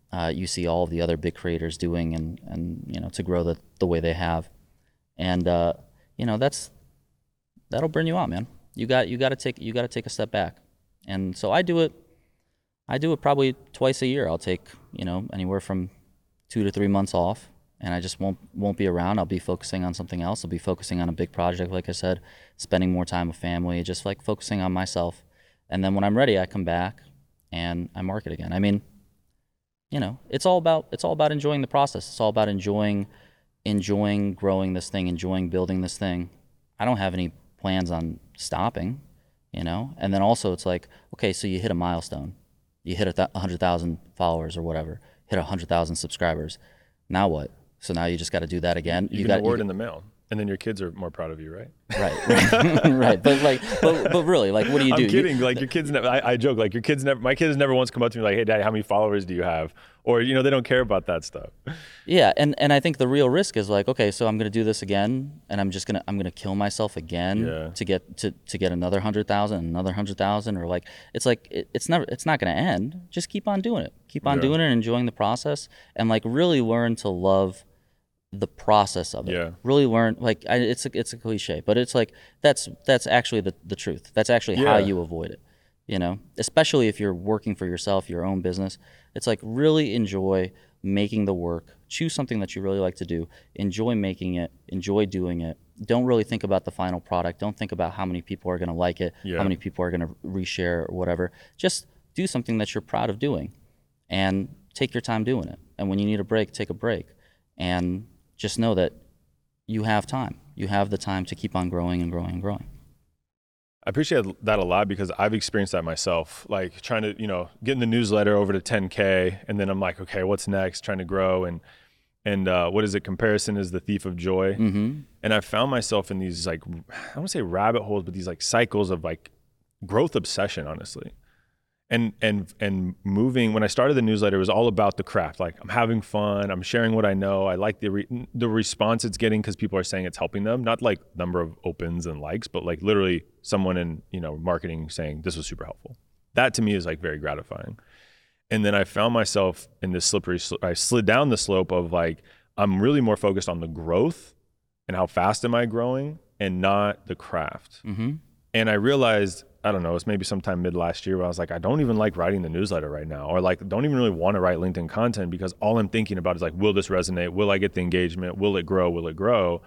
uh, you see all of the other big creators doing, and and you know, to grow the the way they have, and uh, you know, that's that'll burn you out, man. You got you got to take you got to take a step back, and so I do it. I do it probably twice a year. I'll take, you know, anywhere from two to three months off, and I just won't won't be around. I'll be focusing on something else. I'll be focusing on a big project, like I said, spending more time with family, just like focusing on myself. And then when I'm ready, I come back and I market again. I mean, you know, it's all about it's all about enjoying the process. It's all about enjoying enjoying growing this thing, enjoying building this thing. I don't have any plans on stopping, you know. And then also it's like, okay, so you hit a milestone. You hit a th- one hundred thousand followers or whatever, hit one hundred thousand subscribers. Now what? So now you just got to do that again. You, you get got an award you, in the mail, and then your kids are more proud of you, right? Right, right, right. But like, but, but really, like, what do you do? I'm kidding. You, like your kids, never, I, I joke. Like your kids never. My kids never once come up to me like, "Hey, Daddy, how many followers do you have?" Or you know, they don't care about that stuff. Yeah, and, and I think the real risk is like, okay, so I'm gonna do this again, and I'm just gonna I'm gonna kill myself again Yeah. to get to, to get another hundred thousand, another hundred thousand, or like it's like it, it's never it's not gonna end. Just keep on doing it. Keep on Yeah. doing it, and enjoying the process, and like really learn to love the process of it. Yeah. Really learn, like I, it's a, it's a cliche, but it's like that's that's actually the, the truth. That's actually how Yeah. you avoid it. You know, especially if you're working for yourself, your own business. It's like really enjoy making the work. Choose something that you really like to do. Enjoy making it. Enjoy doing it. Don't really think about the final product. Don't think about how many people are going to like it, Yeah. how many people are going to reshare or whatever. Just do something that you're proud of doing, and take your time doing it. And when you need a break, take a break, and just know that you have time. You have the time to keep on growing and growing and growing. I appreciate that a lot because I've experienced that myself, like trying to, you know, getting the newsletter over to ten K. And then I'm like, okay, what's next? Trying to grow. And, and uh, what is it? Comparison is the thief of joy. Mm-hmm. And I found myself in these like, I don't want to say rabbit holes, but these like cycles of like growth obsession, honestly. And, and, and moving, when I started the newsletter, it was all about the craft. Like I'm having fun. I'm sharing what I know. I like the, re- the response it's getting because people are saying it's helping them, not like number of opens and likes, but like literally someone in, you know, marketing saying this was super helpful. That to me is like very gratifying. And then I found myself in this slippery, sl- I slid down the slope of like, I'm really more focused on the growth and how fast am I growing and not the craft. Mm-hmm. And I realized, I don't know, it's maybe sometime mid last year where I was like, I don't even like writing the newsletter right now, or like, don't even really want to write LinkedIn content because all I'm thinking about is like, will this resonate? Will I get the engagement? Will it grow? Will it grow?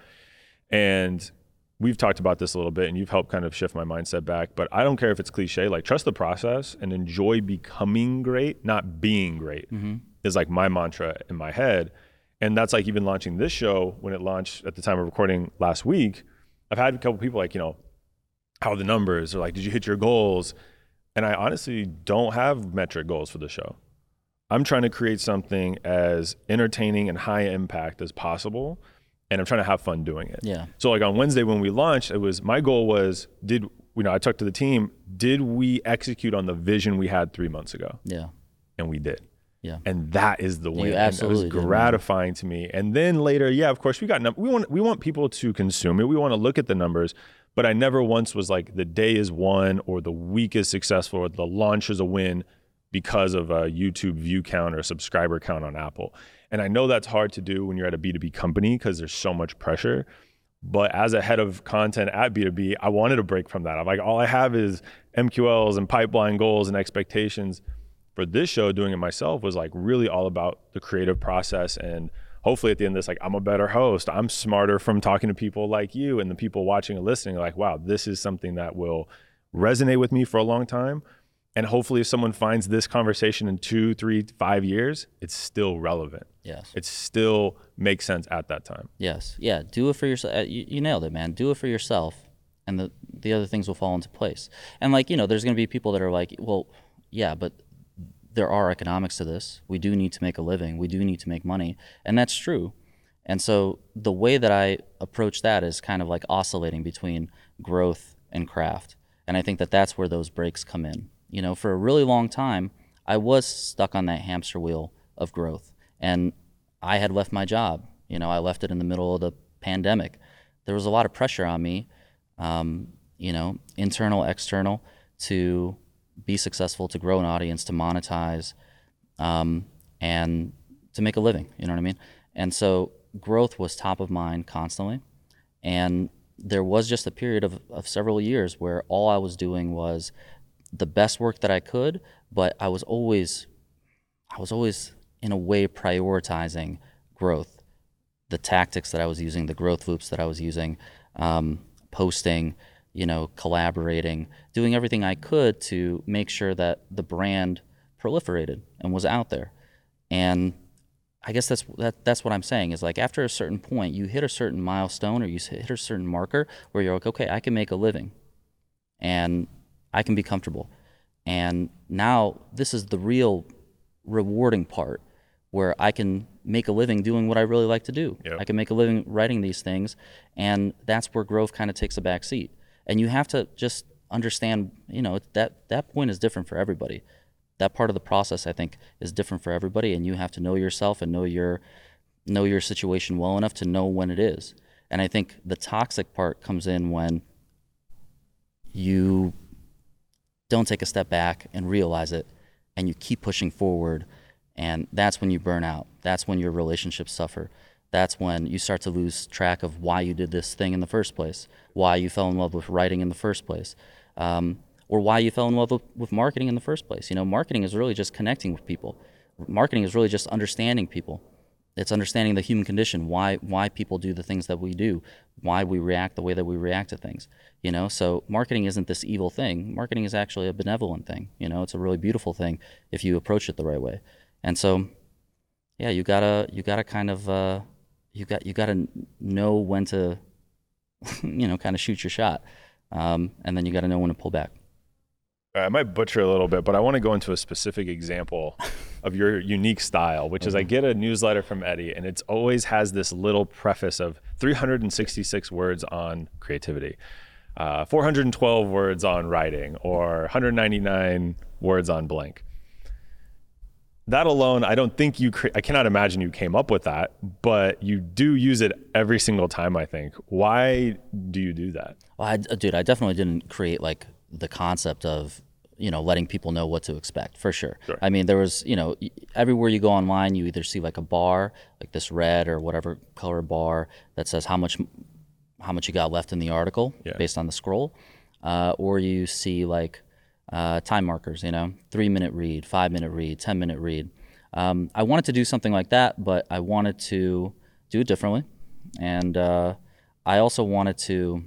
And we've talked about this a little bit and you've helped kind of shift my mindset back, but I don't care if it's cliche, like trust the process and enjoy becoming great, not being great Mm-hmm. is like my mantra in my head. And that's like even launching this show when it launched at the time of recording last week, I've had a couple people like, you know, how are the numbers, or like, did you hit your goals? And I honestly don't have metric goals for the show. I'm trying to create something as entertaining and high impact as possible. And I'm trying to have fun doing it. Yeah. So like on Wednesday when we launched, it was, my goal was, did, you know, I talked to the team, did we execute on the vision we had three months ago? Yeah. And we did. Yeah. And that is the win. You And absolutely it did, was man. gratifying to me. And then later, yeah, of course, we got num- we want we want people to consume it. We want to look at the numbers, but I never once was like the day is won or the week is successful or the launch is a win because of a YouTube view count or subscriber count on Apple. And I know that's hard to do when you're at a B two B company because there's so much pressure. But as a head of content at B two B, I wanted to break from that. I'm like, all I have is M Q Ls and pipeline goals and expectations. For this show, doing it myself was like really all about the creative process. And hopefully at the end of this, like, I'm a better host. I'm smarter from talking to people like you, and the people watching and listening are like, wow, this is something that will resonate with me for a long time. And hopefully if someone finds this conversation in two, three, five years, it's still relevant. Yes. It still makes sense at that time. Yes. Yeah. Do it for yourself. You, you nailed it, man. Do it for yourself, and the the other things will fall into place. And like, you know, there's going to be people that are like, well, yeah, but there are economics to this. We do need to make a living. We do need to make money. And that's true. And so the way that I approach that is kind of like oscillating between growth and craft. And I think that that's where those breaks come in. You know, for a really long time, I was stuck on that hamster wheel of growth. And I had left my job. You know, I left it in the middle of the pandemic. There was a lot of pressure on me, um, you know, internal, external, to be successful, to grow an audience, to monetize. Um, and to make a living, you know what I mean? And so growth was top of mind constantly. And there was just a period of, of several years where all I was doing was the best work that I could, but I was always, I was always in a way prioritizing growth, the tactics that I was using, the growth loops that I was using, um, posting, you know, collaborating, doing everything I could to make sure that the brand proliferated and was out there. And I guess that's that, that's what I'm saying is like after a certain point, you hit a certain milestone or you hit a certain marker where you're like, okay, I can make a living and I can be comfortable. And now this is the real rewarding part where I can make a living doing what I really like to do. Yep. I can make a living writing these things, and that's where growth kind of takes a back seat. And you have to just understand, you know, that that point is different for everybody. That part of the process, I think, is different for everybody, and you have to know yourself and know your know your situation well enough to know when it is. And I think the toxic part comes in when you don't take a step back and realize it, and you keep pushing forward, and that's when you burn out. That's when your relationships suffer. That's when you start to lose track of why you did this thing in the first place, why you fell in love with writing in the first place, um, or why you fell in love with, with marketing in the first place. You know, marketing is really just connecting with people. Marketing is really just understanding people. It's understanding the human condition, why why people do the things that we do, why we react the way that we react to things. You know, so marketing isn't this evil thing. Marketing is actually a benevolent thing. You know, it's a really beautiful thing if you approach it the right way. And so, yeah, you gotta you gotta kind of uh, you got you gotta know when to, you know, kind of shoot your shot, um, and then you gotta know when to pull back. I might butcher a little bit, but I want to go into a specific example of your unique style, which is I get a newsletter from Eddie, and it always has this little preface of three hundred sixty-six words on creativity, uh, four hundred twelve words on writing, or one hundred ninety-nine words on blank. That alone, I don't think you, cre- I cannot imagine you came up with that, but you do use it every single time, I think. Why do you do that? Well, I, dude, I definitely didn't create like the concept of, you know, letting people know what to expect, for sure. Sure. I mean, there was, you know, everywhere you go online, you either see like a bar, like this red or whatever color bar that says how much how much you got left in the article Yeah. based on the scroll, uh, or you see like uh, time markers, you know, three minute read, five minute read, ten minute read. Um, I wanted to do something like that, but I wanted to do it differently, and uh, I also wanted to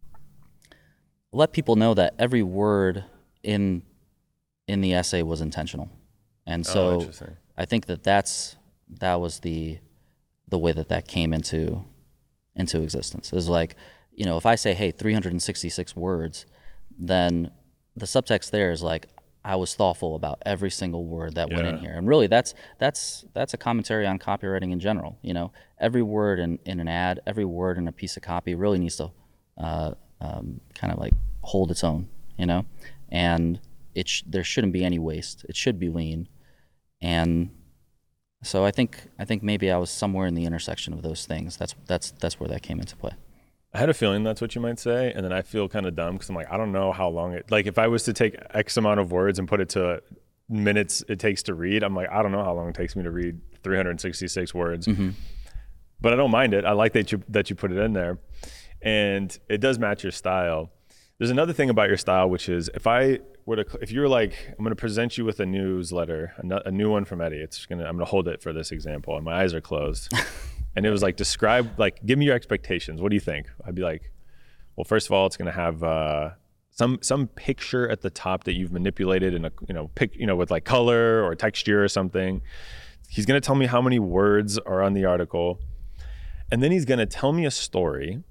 let people know that every word in in the essay was intentional. And Oh, so interesting. I think that that's that was the the way that that came into into existence. Is like, you know, if I say, hey, three hundred sixty-six words, then the subtext there is like I was thoughtful about every single word that went in Yeah. here. And really that's that's that's a commentary on copywriting in general. You know, every word in, in an ad, every word in a piece of copy really needs to uh, um, kind of like hold its own, you know, and it sh- there shouldn't be any waste. It should be lean. And so I think I think maybe I was somewhere in the intersection of those things. That's that's that's where that came into play. I had a feeling that's what you might say, and then I feel kind of dumb because I'm like, I don't know how long it, like if I was to take X amount of words and put it to minutes it takes to read, I'm like, I don't know how long it takes me to read three hundred sixty-six words, Mm-hmm. but I don't mind it. I like that you that you put it in there, and it does match your style. There's another thing about your style, which is if I were to, if you were like, I'm going to present you with a newsletter, a, no- a new one from Eddie. It's gonna, I'm going to hold it for this example, and my eyes are closed. And it was like, describe, like, give me your expectations. What do you think? I'd be like, well, first of all, it's going to have uh, some some picture at the top that you've manipulated in a, you know, pick, you know, with like color or texture or something. He's going to tell me how many words are on the article, and then he's going to tell me a story,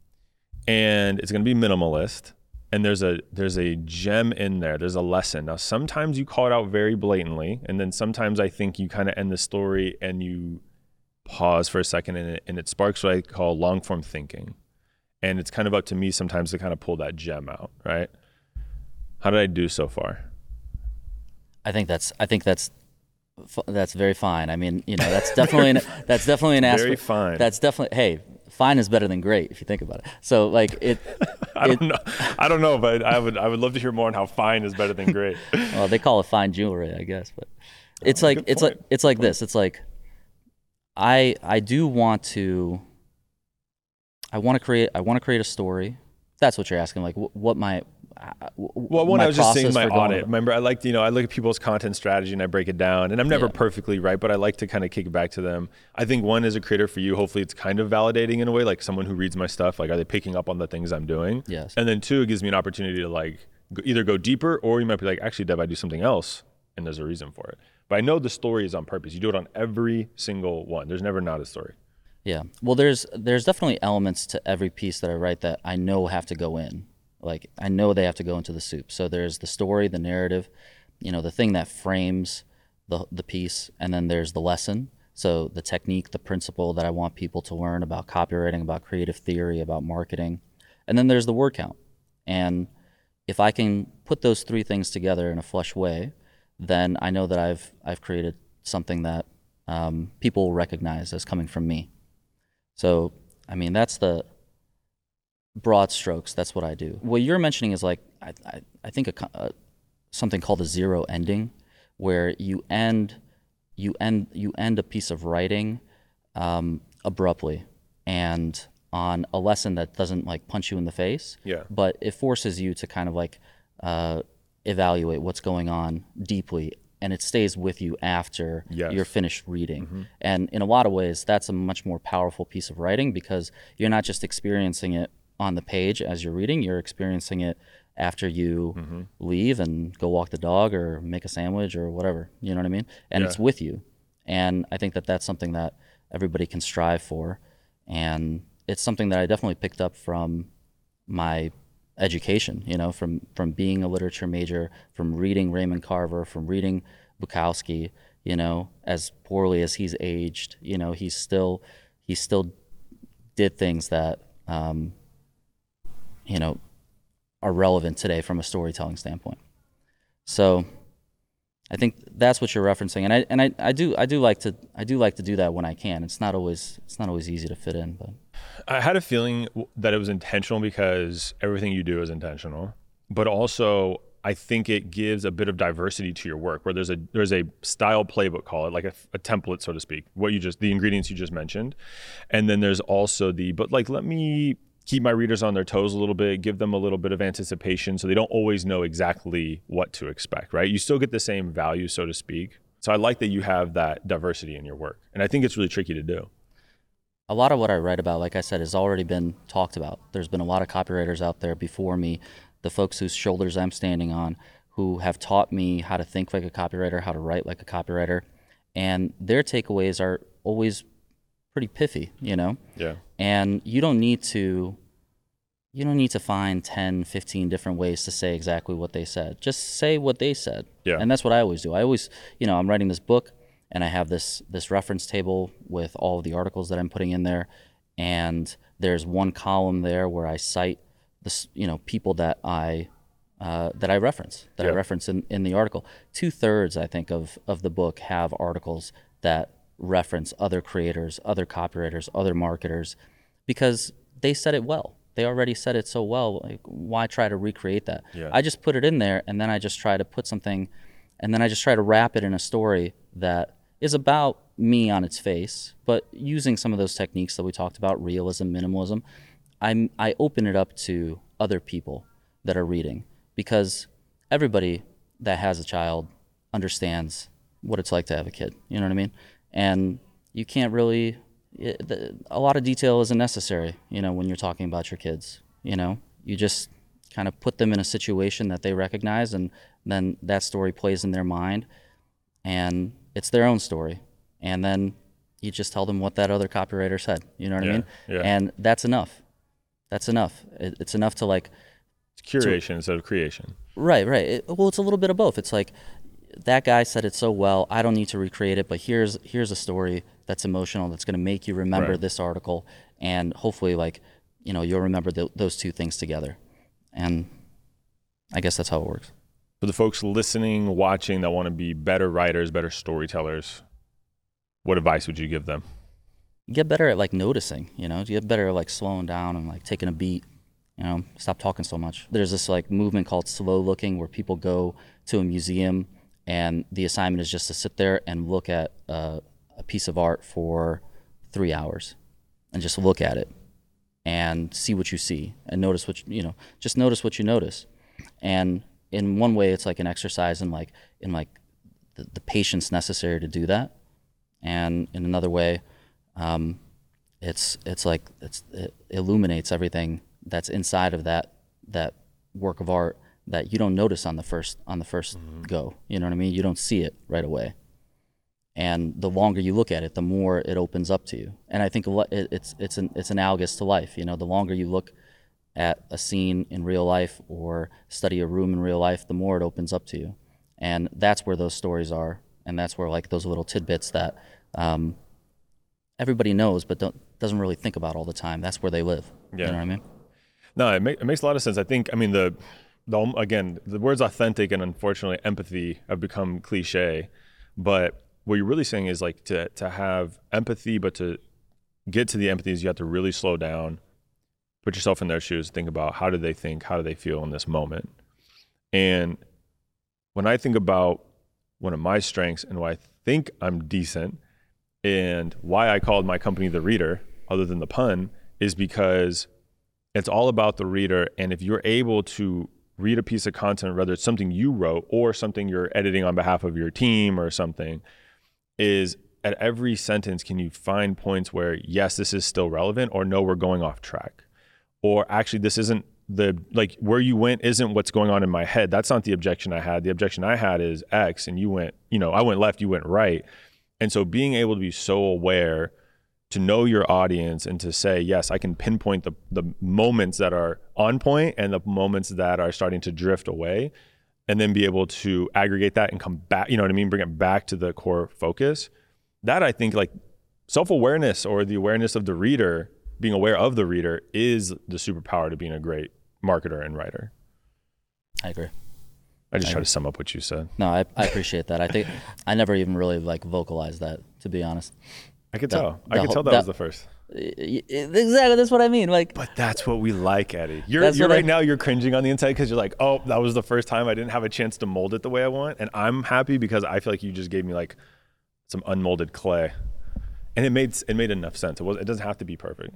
and it's going to be minimalist. And there's a there's a gem in there. There's a lesson. Now, sometimes you call it out very blatantly, and then sometimes I think you kind of end the story and you pause for a second, and it, and it sparks what I call long form thinking. And it's kind of up to me sometimes to kind of pull that gem out, right? How did I do so far? I think that's I think that's f- that's very fine. I mean, you know, that's definitely an, that's definitely an Very aspect. fine. That's definitely hey, fine is better than great if you think about it. So like it. I don't it- know. I don't know, but I would I would love to hear more on how fine is better than great. Well, they call it fine jewelry, I guess, but it's Oh, like good it's point. like it's like this. It's like I I do want to I want to create I want to create a story. That's what you're asking. Like wh- what my uh, Well, one, my I was just saying process my for going audit. about- Remember, I like to, you know, I look at people's content strategy and I break it down, and I'm never Yeah. perfectly right, but I like to kind of kick it back to them. I think one, as a creator for you, hopefully it's kind of validating in a way, like someone who reads my stuff, like, are they picking up on the things I'm doing? Yes. And then two, it gives me an opportunity to like go, either go deeper, or you might be like, actually, Dev, I do something else, and there's a reason for it. But I know the story is on purpose. You do it on every single one. There's never not a story. Yeah. Well, there's there's definitely elements to every piece that I write that I know have to go in. Like I know they have to go into the soup. So there's the story, the narrative, you know, the thing that frames the the piece, and then there's the lesson. So the technique, the principle that I want people to learn about copywriting, about creative theory, about marketing. And then there's the word count. And if I can put those three things together in a flush way, then I know that I've I've created something that um, people will recognize as coming from me. So, I mean, that's the broad strokes. That's what I do. What you're mentioning is like, I, I, I think a, co- uh, something called a zero ending, where you end, you end, you end a piece of writing um, abruptly and on a lesson that doesn't like punch you in the face, Yeah. but it forces you to kind of like uh, evaluate what's going on deeply, and it stays with you after Yes. you're finished reading. And in a lot of ways, that's a much more powerful piece of writing because you're not just experiencing it on the page as you're reading, you're experiencing it after you leave and go walk the dog or make a sandwich or whatever, you know what I mean? And Yeah. it's with you. And I think that that's something that everybody can strive for. And it's something that I definitely picked up from my education, you know, from from being a literature major, from reading Raymond Carver, from reading Bukowski, you know, as poorly as he's aged, you know, he's still he still did things that um, you know, are relevant today from a storytelling standpoint. So I think that's what you're referencing, and I and I, I do I do like to I do like to do that when I can. It's not always it's not always easy to fit in, but I had a feeling w- that it was intentional because everything you do is intentional, but also I think it gives a bit of diversity to your work where there's a there's a style playbook, call it like a, a template, so to speak, what you just the ingredients you just mentioned. And then there's also the, but like, let me keep my readers on their toes a little bit, give them a little bit of anticipation so they don't always know exactly what to expect, right? You still get the same value, so to speak. So I like that you have that diversity in your work. And I think it's really tricky to do. a lot of what I write about, like I said, has already been talked about. There's been a lot of copywriters out there before me, the folks whose shoulders I'm standing on, who have taught me how to think like a copywriter, how to write like a copywriter, and their takeaways are always pretty pithy, you know? Yeah. And you don't need to you don't need to find ten, fifteen different ways to say exactly what they said. Just say what they said. Yeah. And that's what I always do. I always, you know, I'm writing this book and I have this this reference table with all of the articles that I'm putting in there, and there's one column there where I cite this, you know, people that I uh, that I reference, that Yeah. I reference in, in the article. Two thirds, I think, of of the book have articles that reference other creators, other copywriters, other marketers, because they said it well. They already said it so well. Like, why try to recreate that? Yeah. I just put it in there, and then I just try to put something, and then I just try to wrap it in a story that is about me on its face, but using some of those techniques that we talked about, realism, minimalism. I'm I open it up to other people that are reading, because everybody that has a child understands what it's like to have a kid. You know what I mean? And you can't really, it, the, a lot of detail isn't necessary, you know, when you're talking about your kids. You know, you just kind of put them in a situation that they recognize, and then that story plays in their mind, and it's their own story. And then you just tell them what that other copywriter said. You know what Yeah, I mean? yeah. And that's enough. That's enough. It, it's enough to like, It's curation instead of creation. right, right. It, well, it's a little bit of both. It's like, that guy said it so well, I don't need to recreate it, but here's here's a story that's emotional, that's going to make you remember Right. this article, and hopefully, like, you know, you'll remember th- those two things together. And I guess that's how it works. For the folks listening, watching that want to be better writers, better storytellers, what advice would you give them? Get better at like noticing, you know, get better at like slowing down and like taking a beat, you know, stop talking so much. There's this like movement called slow looking, where people go to a museum and the assignment is just to sit there and look at uh, a piece of art for three hours and just look at it and see what you see and notice what you, you know just notice what you notice. And in one way it's like an exercise in like in like the, the patience necessary to do that, and in another way um, it's it's like it's it illuminates everything that's inside of that that work of art that you don't notice on the first on the first mm-hmm. go. You know what I mean? You don't see it right away. And the longer you look at it, the more it opens up to you. And I think it's it's an, it's analogous to life. You know, the longer you look at a scene in real life or study a room in real life, the more it opens up to you. And that's where those stories are, and that's where like those little tidbits that um, everybody knows but don't doesn't really think about all the time. That's where they live. Yeah. You know what I mean? No, it, make, it makes a lot of sense. I think. I mean, the the again, the words authentic and unfortunately empathy have become cliche, but what you're really saying is like to to have empathy, but to get to the empathy is you have to really slow down, put yourself in their shoes, think about how do they think, how do they feel in this moment. And when I think about one of my strengths and why I think I'm decent and why I called my company The Reader, other than the pun, is because it's all about the reader. And if you're able to read a piece of content, whether it's something you wrote or something you're editing on behalf of your team or something, is at every sentence, can you find points where, yes, this is still relevant, or no, we're going off track, or actually this isn't the, like where you went isn't what's going on in my head. That's not the objection I had. The objection I had is X, and you went, you know, I went left, you went right. And so being able to be so aware to know your audience and to say, yes, I can pinpoint the, the moments that are on point and the moments that are starting to drift away, and then be able to aggregate that and come back, you know what I mean? Bring it back to the core focus. That I think like self-awareness or the awareness of the reader, being aware of the reader is the superpower to being a great marketer and writer. I agree. I just I try agree. to sum up what you said. No, I, I appreciate that. I think I never even really like vocalized that, to be honest. I could The- tell. the I could whole- tell that the- was the first. Exactly, that's what I mean. Like, But that's what we like, Eddie. You're, That's you're what I- right now, you're cringing on the inside because you're like, oh, that was the first time I didn't have a chance to mold it the way I want. And I'm happy because I feel like you just gave me like some unmolded clay. And it made it made enough sense. It was. It doesn't have to be perfect.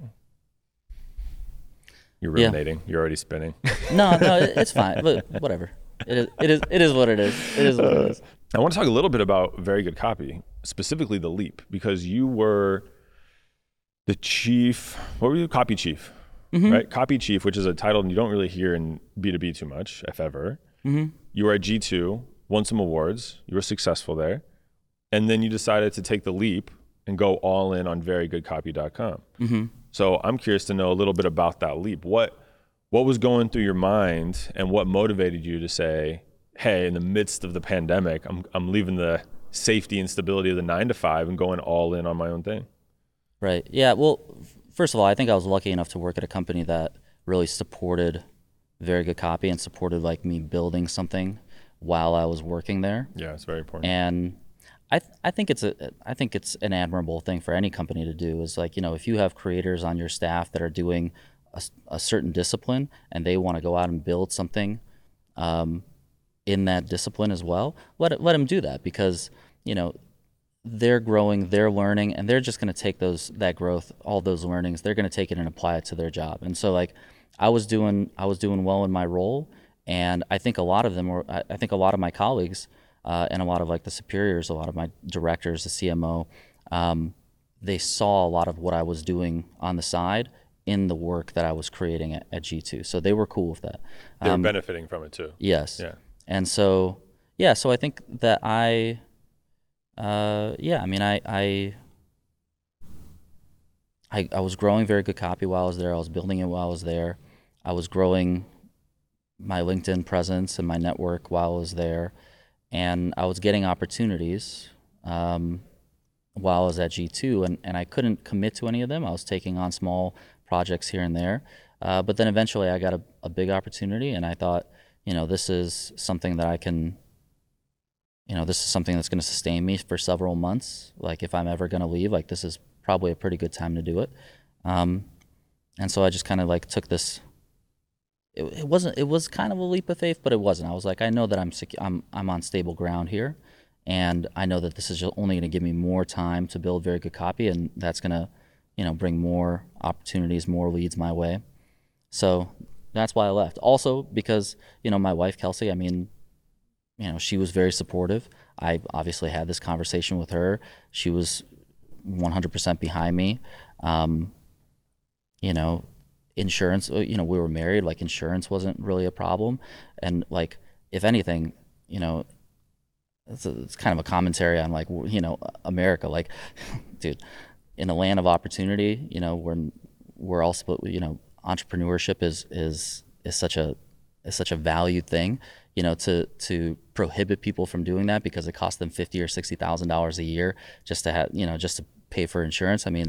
You're Yeah. ruminating. You're already spinning. no, no, it- it's fine. But whatever. It is. It is. It is what it is. It is what it is. I want to talk a little bit about Very Good Copy, specifically The Leap, because you were the chief, what were you? Copy chief, Mm-hmm. right? Copy chief, which is a title you don't really hear in B two B too much, if ever. Mm-hmm. You were at G two, won some awards, you were successful there, and then you decided to take the leap and go all in on very good copy dot com. Mm-hmm. So I'm curious to know a little bit about that leap. What what was going through your mind and what motivated you to say, hey, in the midst of the pandemic, I'm I'm leaving the safety and stability of the nine to five and going all in on my own thing? Right. Yeah. Well, f- first of all, I think I was lucky enough to work at a company that really supported Very Good Copy and supported like me building something while I was working there. Yeah, it's very important. And I th- I think it's a I think it's an admirable thing for any company to do, is like, you know, if you have creators on your staff that are doing a, s- a certain discipline and they want to go out and build something um, in that discipline as well, let it, let them do that, because, you know, they're growing, they're learning, and they're just going to take those that growth, all those learnings, they're going to take it and apply it to their job. And so like I was doing I was doing well in my role, and I think a lot of them were I, I think a lot of my colleagues uh, and a lot of like the superiors, a lot of my directors, the C M O, um, they saw a lot of what I was doing on the side in the work that I was creating at, at G two. So they were cool with that. They were Um, benefiting from it too. Yes. Yeah. And so, yeah, so I think that I, uh, yeah, I mean, I, I, I, I was growing Very Good Copy while I was there. I was building it while I was there. I was growing my LinkedIn presence and my network while I was there. And I was getting opportunities um, while I was at G two, and, and I couldn't commit to any of them. I was taking on small projects here and there. Uh, but then eventually I got a, a big opportunity, and I thought, you know, this is something that I can, you know, this is something that's going to sustain me for several months. Like if I'm ever going to leave, like this is probably a pretty good time to do it. Um, and so I just kind of like took this, it, it wasn't. It was kind of a leap of faith, but it wasn't. I was like, I know that I'm secu- I'm I'm on stable ground here, and I know that this is just only going to give me more time to build very good copy, and that's going to, you know, bring more opportunities, more leads my way. So that's why I left. Also because, you know, my wife Kelsey, I mean, you know, she was very supportive. I obviously had this conversation with her. She was one hundred percent behind me. Um, you know, insurance, uh, you know, we were married, like insurance wasn't really a problem. And like, if anything, you know, it's, a, it's kind of a commentary on like, you know, America, like, dude, in a land of opportunity, you know, we're, we're also, you know, entrepreneurship is, is, is such a, is such a valued thing, you know, to, to prohibit people from doing that because it costs them fifty or sixty thousand dollars a year just to have, you know, just to pay for insurance. I mean,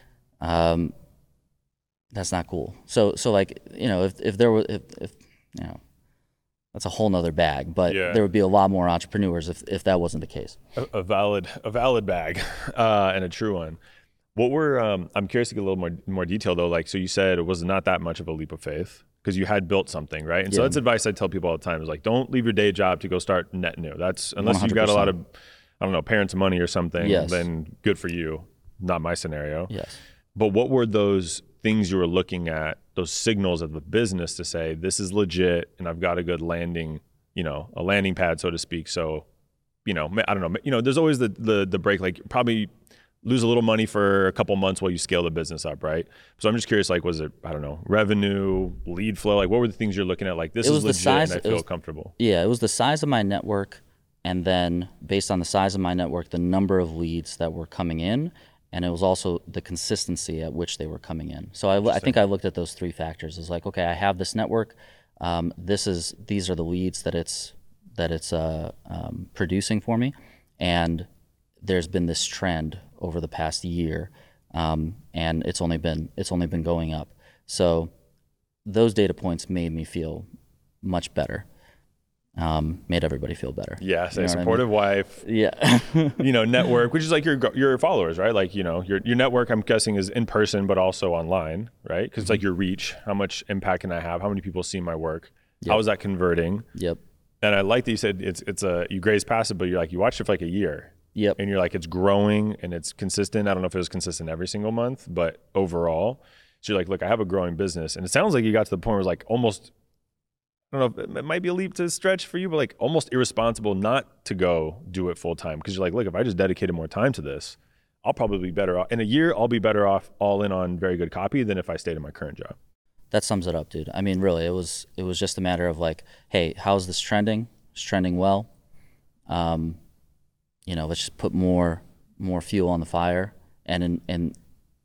um, that's not cool. So, so like, you know, if, if there was, if, if, you know, that's a whole nother bag, but Yeah. there would be a lot more entrepreneurs if, if that wasn't the case. A, a valid, a valid bag, uh, and a true one. What were, um, I'm curious to get a little more, more detail though. Like, so you said it was not that much of a leap of faith because you had built something, right? And so Yeah. that's advice I tell people all the time is like, don't leave your day job to go start net new. That's unless you've got a lot of, I don't know, parents' money or something, Yes. then good for you. Not my scenario. Yes. But what were those things you were looking at, those signals of the business to say, this is legit and I've got a good landing, you know, a landing pad, so to speak. So, you know, I don't know, you know, there's always the, the, the break, like probably lose a little money for a couple months while you scale the business up, right? So I'm just curious, like, was it, I don't know, revenue, lead flow? Like, what were the things you're looking at? Like, this It is was the legit size- and I it feel was- comfortable. Yeah, it was the size of my network, and then based on the size of my network, the number of leads that were coming in, and it was also the consistency at which they were coming in. So I, I think I looked at those three factors. It's like, okay, I have this network. Um, this is these are the leads that it's that it's uh, um, producing for me, and there's been this trend over the past year, um, and it's only been it's only been going up. So those data points made me feel much better. Um, made everybody feel better. Yeah, say You know what I supportive wife, mean? Yeah. you know, network, which is like your your followers, right? Like, you know, your your network, I'm guessing, is in person, but also online, right? Because it's like your reach. How much impact can I have? How many people see my work? Yep. How is that converting? Yep. And I like that you said it's it's a you graze past it, but you're like you watched it for like a year. Yep. And you're like it's growing and it's consistent. I don't know if it was consistent every single month, but overall, so you're like, look, I have a growing business, and it sounds like you got to the point where it's like almost. I don't know if it might be a leap to stretch for you, but like almost irresponsible not to go do it full time. Cause you're like, look, if I just dedicated more time to this, I'll probably be better off in a year. I'll be better off all in on very good copy than if I stayed in my current job. That sums it up, dude. I mean, really, it was, it was just a matter of like, hey, how's this trending? It's trending well. Um, you know, let's just put more, more fuel on the fire. And, in, and,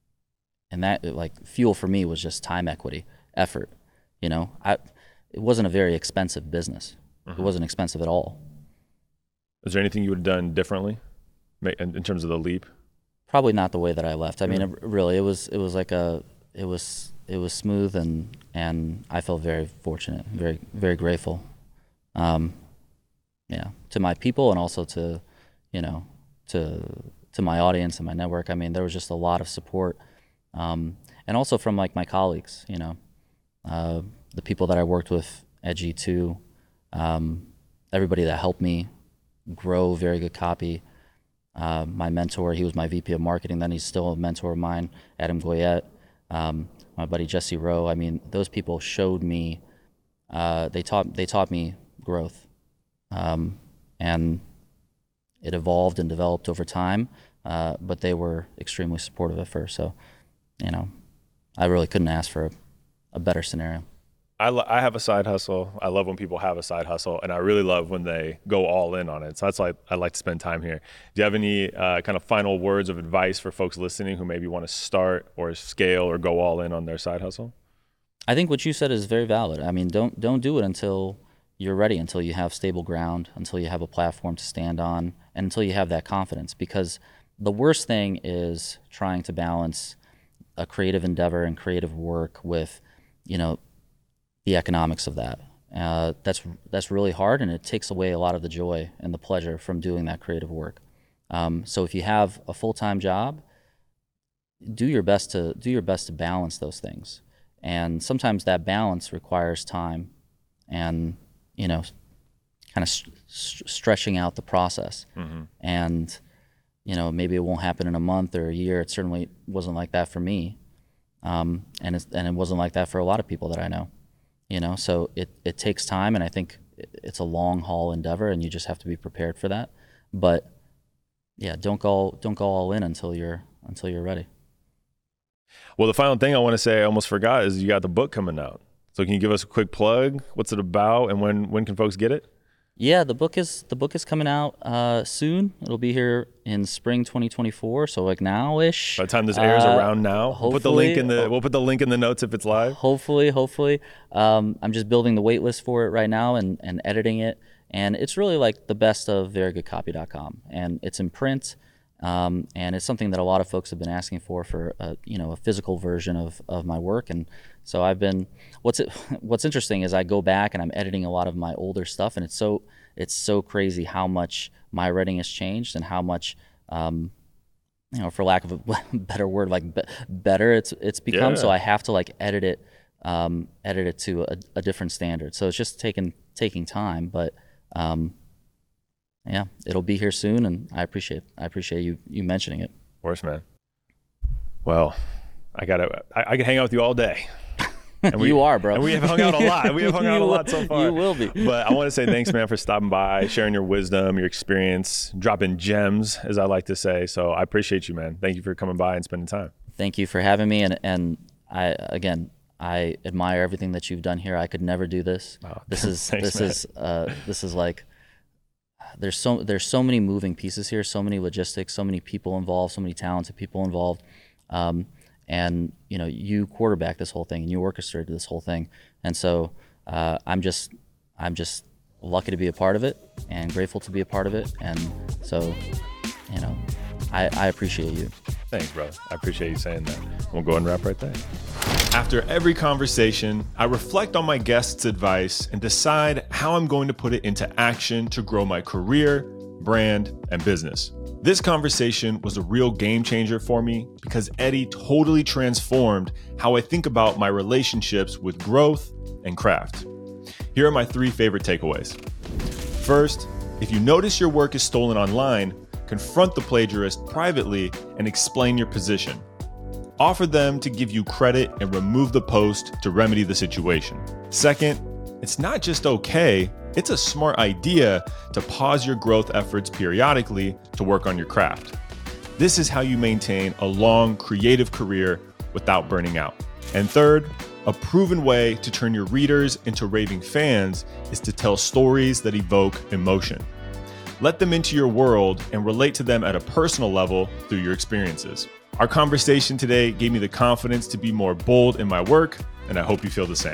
and that like fuel for me was just time equity, effort. You know, I, it wasn't a very expensive business. Mm-hmm. It wasn't expensive at all. Is there anything you would have done differently in, in terms of the leap? Probably not the way that I left. I mm-hmm. mean, it, really, it was it was like a it was it was smooth, and and I felt very fortunate, very very grateful. Um, yeah, to my people and also to, you know, to to my audience and my network. I mean, there was just a lot of support, um, and also from like my colleagues, you know. Uh, the people that I worked with at G two, um, everybody that helped me grow very good copy. Uh, my mentor, he was my V P of marketing, then he's still a mentor of mine, Adam Goyette. Um, my buddy Jesse Rowe. I mean, those people showed me, uh, they taught they taught me growth. Um, and it evolved and developed over time, uh, but they were extremely supportive at first. So, you know, I really couldn't ask for a, a better scenario. I, lo- I have a side hustle. I love when people have a side hustle, and I really love when they go all in on it. So that's why I like to spend time here. Do you have any uh, kind of final words of advice for folks listening who maybe want to start or scale or go all in on their side hustle? I think what you said is very valid. I mean, don't don't do it until you're ready, until you have stable ground, until you have a platform to stand on, and until you have that confidence. Because the worst thing is trying to balance a creative endeavor and creative work with, you know, the economics of that. Uh, that's that's really hard, and it takes away a lot of the joy and the pleasure from doing that creative work. Um, so if you have a full-time job, do your best to do your best to balance those things. And sometimes that balance requires time and, you know, kind of st- st- stretching out the process. Mm-hmm. And, you know, maybe it won't happen in a month or a year. It certainly wasn't like that for me. Um, and, it's, and it wasn't like that for a lot of people that I know, you know, so it, it takes time, and I think it's a long haul endeavor, and you just have to be prepared for that. But yeah, don't go, don't go all in until you're, until you're ready. Well, the final thing I want to say, I almost forgot, is you got the book coming out. So can you give us a quick plug? What's it about, and when when can folks get it? Yeah, the book is the book is coming out uh, soon. It'll be here in spring twenty twenty-four, so like now-ish. By the time this airs, uh, around now, we'll put the link in the we'll put the link in the notes if it's live. Hopefully, hopefully. Um, I'm just building the wait list for it right now and and editing it, and it's really like the best of very good copy dot com, and it's in print. Um, and it's something that a lot of folks have been asking for, for a, you know, a physical version of, of my work. And so I've been, what's it, what's interesting is I go back and I'm editing a lot of my older stuff, and it's so, it's so crazy how much my writing has changed and how much, um, you know, for lack of a better word, like be- better it's, it's become. Yeah. So I have to like edit it, um, edit it to a, a different standard. So it's just taking, taking time, but, um, yeah, it'll be here soon, and I appreciate I appreciate you you mentioning it. Of course, man. Well, I gotta I, I can hang out with you all day. And we, you are, bro. And we have hung out a lot. We have hung out a lot so far. You will be. But I want to say thanks, man, for stopping by, sharing your wisdom, your experience, dropping gems, as I like to say. So I appreciate you, man. Thank you for coming by and spending time. Thank you for having me, and and I again I admire everything that you've done here. I could never do this. Oh, this is thanks, this man. is uh, this is like. There's so there's so many moving pieces here, so many logistics, so many people involved, so many talented people involved, um, and you know you quarterback this whole thing and you orchestrated this whole thing, and so uh, I'm just I'm just lucky to be a part of it and grateful to be a part of it, and so you know I, I appreciate you. Thanks, brother. I appreciate you saying that. We'll go and wrap right there. After every conversation, I reflect on my guest's advice and decide how I'm going to put it into action to grow my career, brand, and business. This conversation was a real game changer for me because Eddie totally transformed how I think about my relationships with growth and craft. Here are my three favorite takeaways. First, if you notice your work is stolen online, confront the plagiarist privately and explain your position. Offer them to give you credit and remove the post to remedy the situation. Second, it's not just okay, it's a smart idea to pause your growth efforts periodically to work on your craft. This is how you maintain a long, creative career without burning out. And third, a proven way to turn your readers into raving fans is to tell stories that evoke emotion. Let them into your world and relate to them at a personal level through your experiences. Our conversation today gave me the confidence to be more bold in my work, and I hope you feel the same.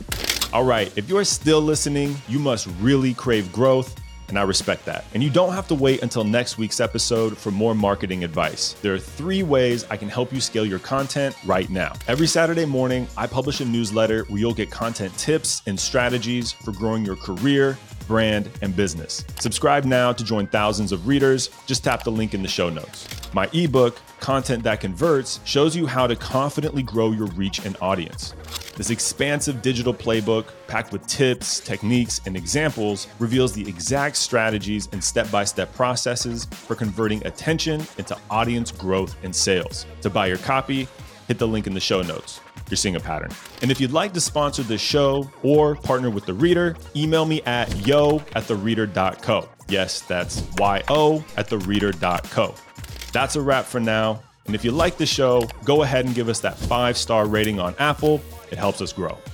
All right, if you're still listening, you must really crave growth, and I respect that. And you don't have to wait until next week's episode for more marketing advice. There are three ways I can help you scale your content right now. Every Saturday morning, I publish a newsletter where you'll get content tips and strategies for growing your career, brand, and business. Subscribe now to join thousands of readers. Just tap the link in the show notes. My ebook, Content That Converts, shows you how to confidently grow your reach and audience. This expansive digital playbook, packed with tips, techniques, and examples, reveals the exact strategies and step-by-step processes for converting attention into audience growth and sales. To buy your copy, hit the link in the show notes. You're seeing a pattern. And if you'd like to sponsor this show or partner with The Reader, email me at yo at the reader dot co. Yes, that's Y O at the reader dot co. That's a wrap for now. And if you like the show, go ahead and give us that five-star rating on Apple. It helps us grow.